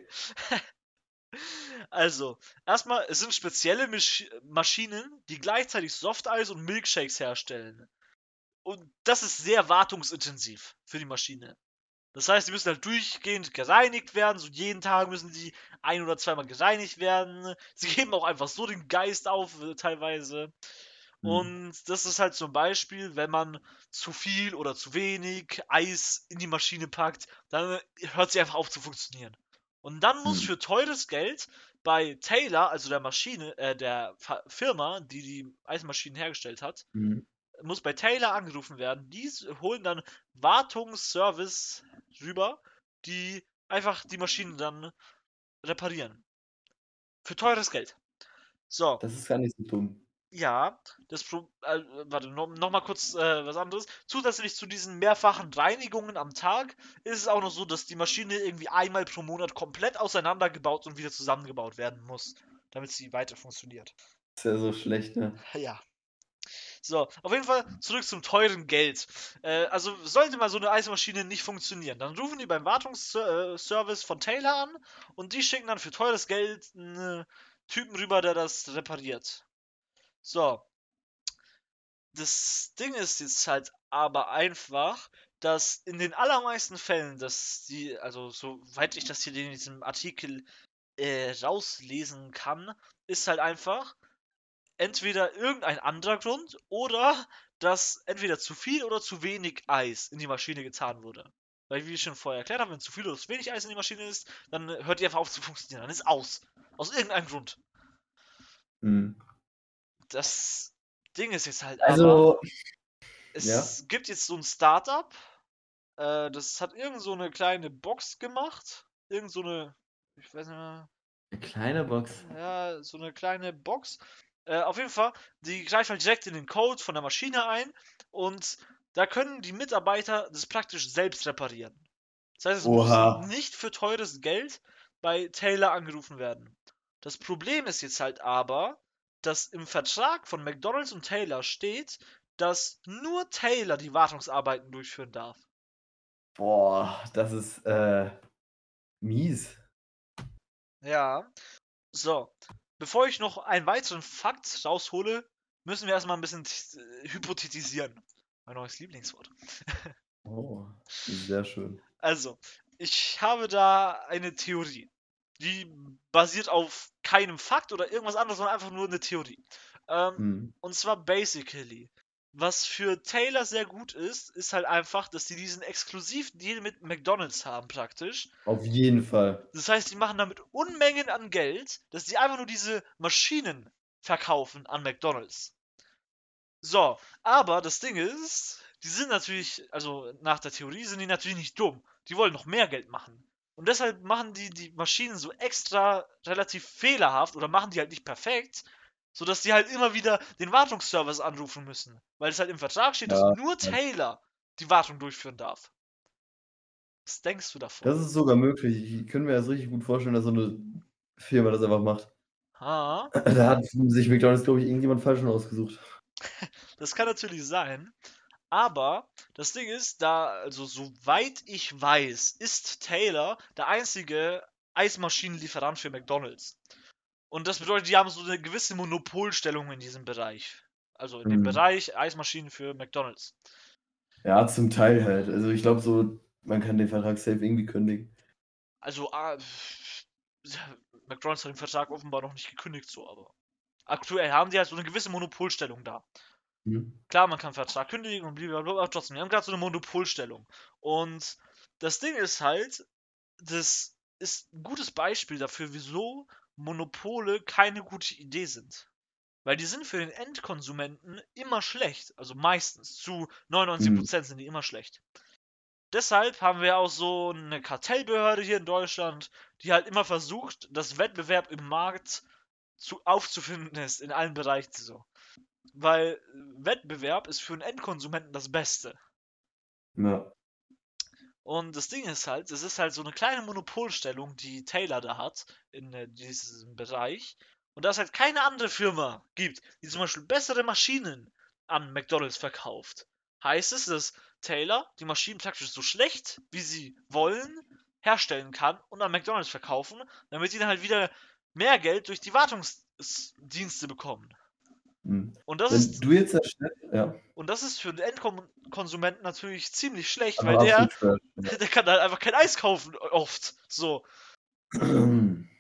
Also, erstmal, es sind spezielle Maschinen, die gleichzeitig Softeis und Milkshakes herstellen. Und das ist sehr wartungsintensiv für die Maschine. Das heißt, die müssen halt durchgehend gereinigt werden. So jeden Tag müssen die ein- oder zweimal gereinigt werden. Sie geben auch einfach so den Geist auf, teilweise. Und das ist halt zum Beispiel, wenn man zu viel oder zu wenig Eis in die Maschine packt, dann hört sie einfach auf zu funktionieren. Und dann muss für teures Geld bei Taylor, also der Maschine, der Firma, die die Eismaschinen hergestellt hat, muss bei Taylor angerufen werden. Die holen dann Wartungsservice rüber, die einfach die Maschine dann reparieren. Für teures Geld. So. Das ist gar nicht so dumm. Ja, warte, noch mal kurz was anderes. Zusätzlich zu diesen mehrfachen Reinigungen am Tag ist es auch noch so, dass die Maschine irgendwie einmal pro Monat komplett auseinandergebaut und wieder zusammengebaut werden muss, damit sie weiter funktioniert. Das ist ja so schlecht, ne? Ja. So, auf jeden Fall zurück zum teuren Geld. Also sollte mal so eine Eismaschine nicht funktionieren, dann rufen die beim Wartungsservice von Taylor an und die schicken dann für teures Geld einen Typen rüber, der das repariert. So. Das Ding ist jetzt halt aber einfach, dass in den allermeisten Fällen, also soweit ich das hier in diesem Artikel rauslesen kann, ist halt einfach entweder irgendein anderer Grund oder dass entweder zu viel oder zu wenig Eis in die Maschine getan wurde. Weil, wie ich schon vorher erklärt habe, wenn zu viel oder zu wenig Eis in die Maschine ist, dann hört die einfach auf zu funktionieren. Dann ist aus. Aus irgendeinem Grund. Das Ding ist jetzt halt aber, Also, es gibt jetzt so ein Startup, das hat irgend so eine kleine Box gemacht. Irgend so eine, ich weiß nicht mehr, eine kleine Box. ja, so eine kleine Box. Auf jeden Fall, die greift halt direkt in den Code von der Maschine ein und da können die Mitarbeiter das praktisch selbst reparieren. Das heißt, es Oha. muss nicht für teures Geld bei Taylor angerufen werden. Das Problem ist jetzt halt aber, dass im Vertrag von McDonald's und Taylor steht, dass nur Taylor die Wartungsarbeiten durchführen darf. Boah, das ist mies. Ja. So. Bevor ich noch einen weiteren Fakt raushole, müssen wir erstmal ein bisschen hypothetisieren. Mein neues Lieblingswort. Oh, sehr schön. Also, ich habe da eine Theorie. Die basiert auf keinem Fakt oder irgendwas anderes, sondern einfach nur eine Theorie. Und zwar basically. Was für Taylor sehr gut ist, ist halt einfach, dass die diesen Exklusivdeal mit McDonald's haben praktisch. Auf jeden Fall. Das heißt, die machen damit Unmengen an Geld, dass die einfach nur diese Maschinen verkaufen an McDonald's. So, aber das Ding ist, die sind natürlich, also nach der Theorie sind die natürlich nicht dumm. Die wollen noch mehr Geld machen. Und deshalb machen die Maschinen so extra relativ fehlerhaft oder machen die halt nicht perfekt, sodass die halt immer wieder den Wartungsservice anrufen müssen. Weil es halt im Vertrag steht, dass Ja. nur Taylor die Wartung durchführen darf. Was denkst du davon? Das ist sogar möglich. Ich könnte mir das richtig gut vorstellen, dass so eine Firma das einfach macht. Ha, Da hat sich McDonald's, glaube ich, irgendjemand Falschen ausgesucht. das kann natürlich sein. Aber das Ding ist, also soweit ich weiß, ist Taylor der einzige Eismaschinenlieferant für McDonald's. Und das bedeutet, die haben so eine gewisse Monopolstellung in diesem Bereich. Also in dem Bereich Eismaschinen für McDonald's. Ja, zum Teil halt. Also ich glaube so, man kann den Vertrag safe irgendwie kündigen. Also McDonald's hat den Vertrag offenbar noch nicht gekündigt, so, aber aktuell haben die halt so eine gewisse Monopolstellung da. Klar, man kann Vertrag kündigen und blablabla, aber trotzdem, wir haben gerade so eine Monopolstellung. Und das Ding ist halt, das ist ein gutes Beispiel dafür, wieso Monopole keine gute Idee sind. Weil die sind für den Endkonsumenten immer schlecht. Also meistens. Zu 99% sind die immer schlecht. Deshalb haben wir auch so eine Kartellbehörde hier in Deutschland, die halt immer versucht, dass Wettbewerb im Markt aufzufinden ist, in allen Bereichen so. Weil Wettbewerb ist für einen Endkonsumenten das Beste. Ja. Und das Ding ist halt, es ist halt so eine kleine Monopolstellung, die Taylor da hat in diesem Bereich. Und da es halt keine andere Firma gibt, die zum Beispiel bessere Maschinen an McDonald's verkauft, heißt es, dass Taylor die Maschinen praktisch so schlecht, wie sie wollen, herstellen kann und an McDonald's verkaufen, damit sie dann halt wieder mehr Geld durch die Wartungsdienste bekommen. Und das ist du jetzt ja. Und das ist für den Endkonsumenten natürlich ziemlich schlecht, Aber weil der absolut fair, ja. kann halt einfach kein Eis kaufen, oft. So.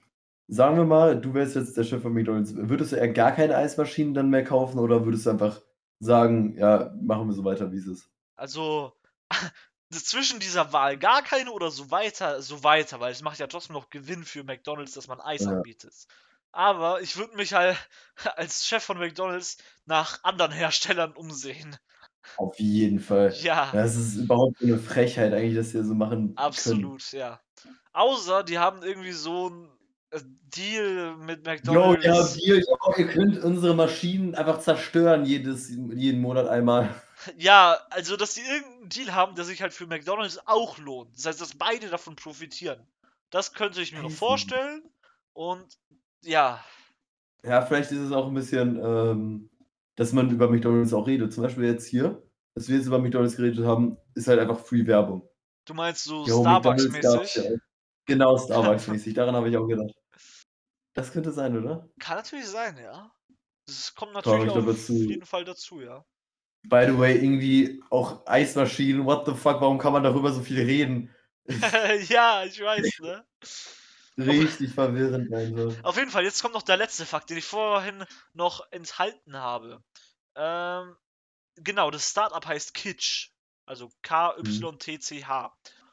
sagen wir mal, du wärst jetzt der Chef von McDonald's. Würdest du eher gar keine Eismaschinen dann mehr kaufen oder würdest du einfach sagen, ja, machen wir so weiter, wie es ist? Also, zwischen dieser Wahl gar keine oder so weiter, weil es macht ja trotzdem noch Gewinn für McDonald's, dass man Eis Ja. anbietet. Aber ich würde mich halt als Chef von McDonald's nach anderen Herstellern umsehen. Auf jeden Fall. Ja, Das ist überhaupt so eine Frechheit eigentlich, dass die das so machen können. absolut, ja. Außer die haben irgendwie so einen Deal mit Jo, McDonald's. ja, Deal, ja, ihr könnt unsere Maschinen einfach zerstören jeden Monat einmal. Ja, also dass die irgendeinen Deal haben, der sich halt für McDonald's auch lohnt. Das heißt, dass beide davon profitieren. Das könnte ich mir noch Weiß nicht. vorstellen. Und ja, Ja, vielleicht ist es auch ein bisschen, dass man über McDonald's auch redet. Zum Beispiel jetzt hier, dass wir jetzt über McDonald's geredet haben, ist halt einfach Free-Werbung. du meinst so Jo, McDonald's gab's ja Starbucks-mäßig? auch. Genau, Starbucks-mäßig. Daran habe ich auch gedacht. Das könnte sein, oder? Kann natürlich sein, ja. Das kommt Komm, natürlich ich glaube auf dazu. jeden Fall dazu, ja. By the way, irgendwie auch Eismaschinen. What the fuck, warum kann man darüber so viel reden? Ja, ich weiß, ne? Richtig verwirrend einfach. Auf jeden Fall, jetzt kommt noch der letzte Fakt, den ich vorhin noch enthalten habe. Genau, das Startup heißt Kitsch. Also KYTCH.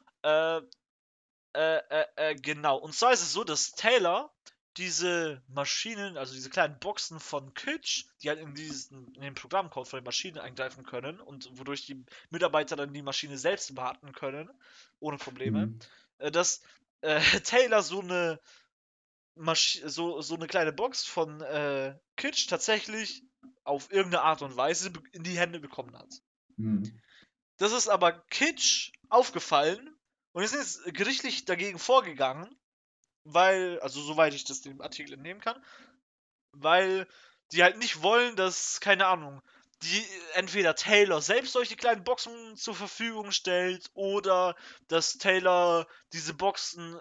Genau. Und zwar ist es so, dass Taylor diese Maschinen, also diese kleinen Boxen von Kitsch, die halt in den Programmcode von den Maschinen eingreifen können und wodurch die Mitarbeiter dann die Maschine selbst warten können, ohne Probleme, dass Taylor so eine so eine kleine Box von Kitsch tatsächlich auf irgendeine Art und Weise in die Hände bekommen hat. Hm. Das ist aber Kitsch aufgefallen und die sind jetzt gerichtlich dagegen vorgegangen, weil, also soweit ich das dem Artikel entnehmen kann, weil die halt nicht wollen, dass, keine Ahnung, die entweder Taylor selbst solche kleinen Boxen zur Verfügung stellt oder dass Taylor diese Boxen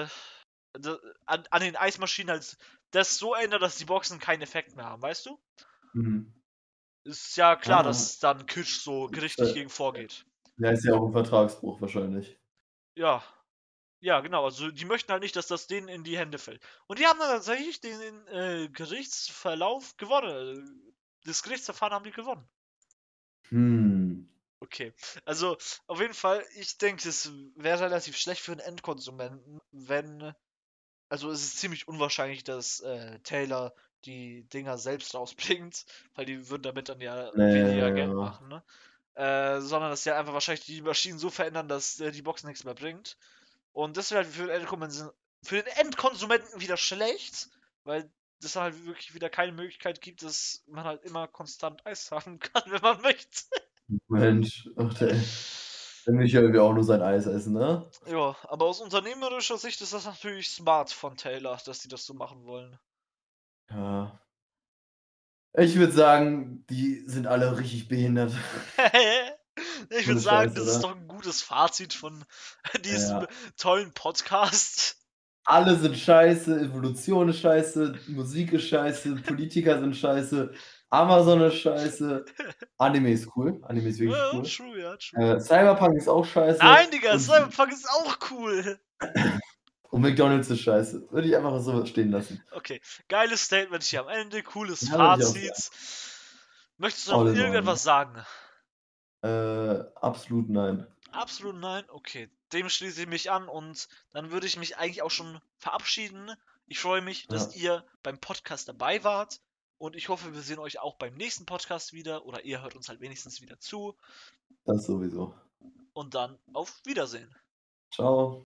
an den Eismaschinen halt das so ändert, dass die Boxen keinen Effekt mehr haben, weißt du? Mhm. Ist ja klar, Ah. dass dann Kitsch so gerichtlich gegen vorgeht. Ja, ist ja auch ein Vertragsbruch wahrscheinlich. Ja. Ja, genau. Also die möchten halt nicht, dass das denen in die Hände fällt. Und die haben dann tatsächlich den Gerichtsverlauf gewonnen. Das Gerichtsverfahren haben die gewonnen. Hm. Okay. Also auf jeden Fall, ich denke, es wäre relativ schlecht für einen Endkonsumenten, wenn. Also es ist ziemlich unwahrscheinlich, dass Taylor die Dinger selbst rausbringt, weil die würden damit dann ja weniger Geld machen, ne? Sondern dass sie einfach wahrscheinlich die Maschinen so verändern, dass die Box nichts mehr bringt. Und das wäre halt für den Endkonsumenten wieder schlecht, weil das dann halt wirklich wieder keine Möglichkeit gibt, dass man halt immer konstant Eis haben kann, wenn man möchte. Mensch, ach, der Michael will auch nur sein Eis essen, ne? Ja, aber aus unternehmerischer Sicht ist das natürlich smart von Taylor, dass die das so machen wollen. Ja. Ich würde sagen, die sind alle richtig behindert. Ich So würde eine sagen, Scheiße, das ist oder? doch ein gutes Fazit von diesem Ja. tollen Podcast. Alle sind scheiße, Evolution ist scheiße, Musik ist scheiße, Politiker sind scheiße, Amazon ist scheiße, Anime ist cool, Anime ist wirklich Ja, cool. true, ja, true. Cyberpunk ist auch scheiße. Nein, Digga, und, Cyberpunk ist auch cool. und McDonald's ist scheiße. Würde ich einfach so stehen lassen. Okay, geiles Statement hier am Ende, cooles Ja, würde ich auch Fazit. Möchtest du noch All in all, irgendetwas sagen? Absolut nein. Absolut nein? Okay, dem schließe ich mich an und dann würde ich mich eigentlich auch schon verabschieden. Ich freue mich, dass ihr beim Podcast dabei wart und ich hoffe, wir sehen euch auch beim nächsten Podcast wieder oder ihr hört uns halt wenigstens wieder zu Das sowieso. und dann auf Wiedersehen. Ciao.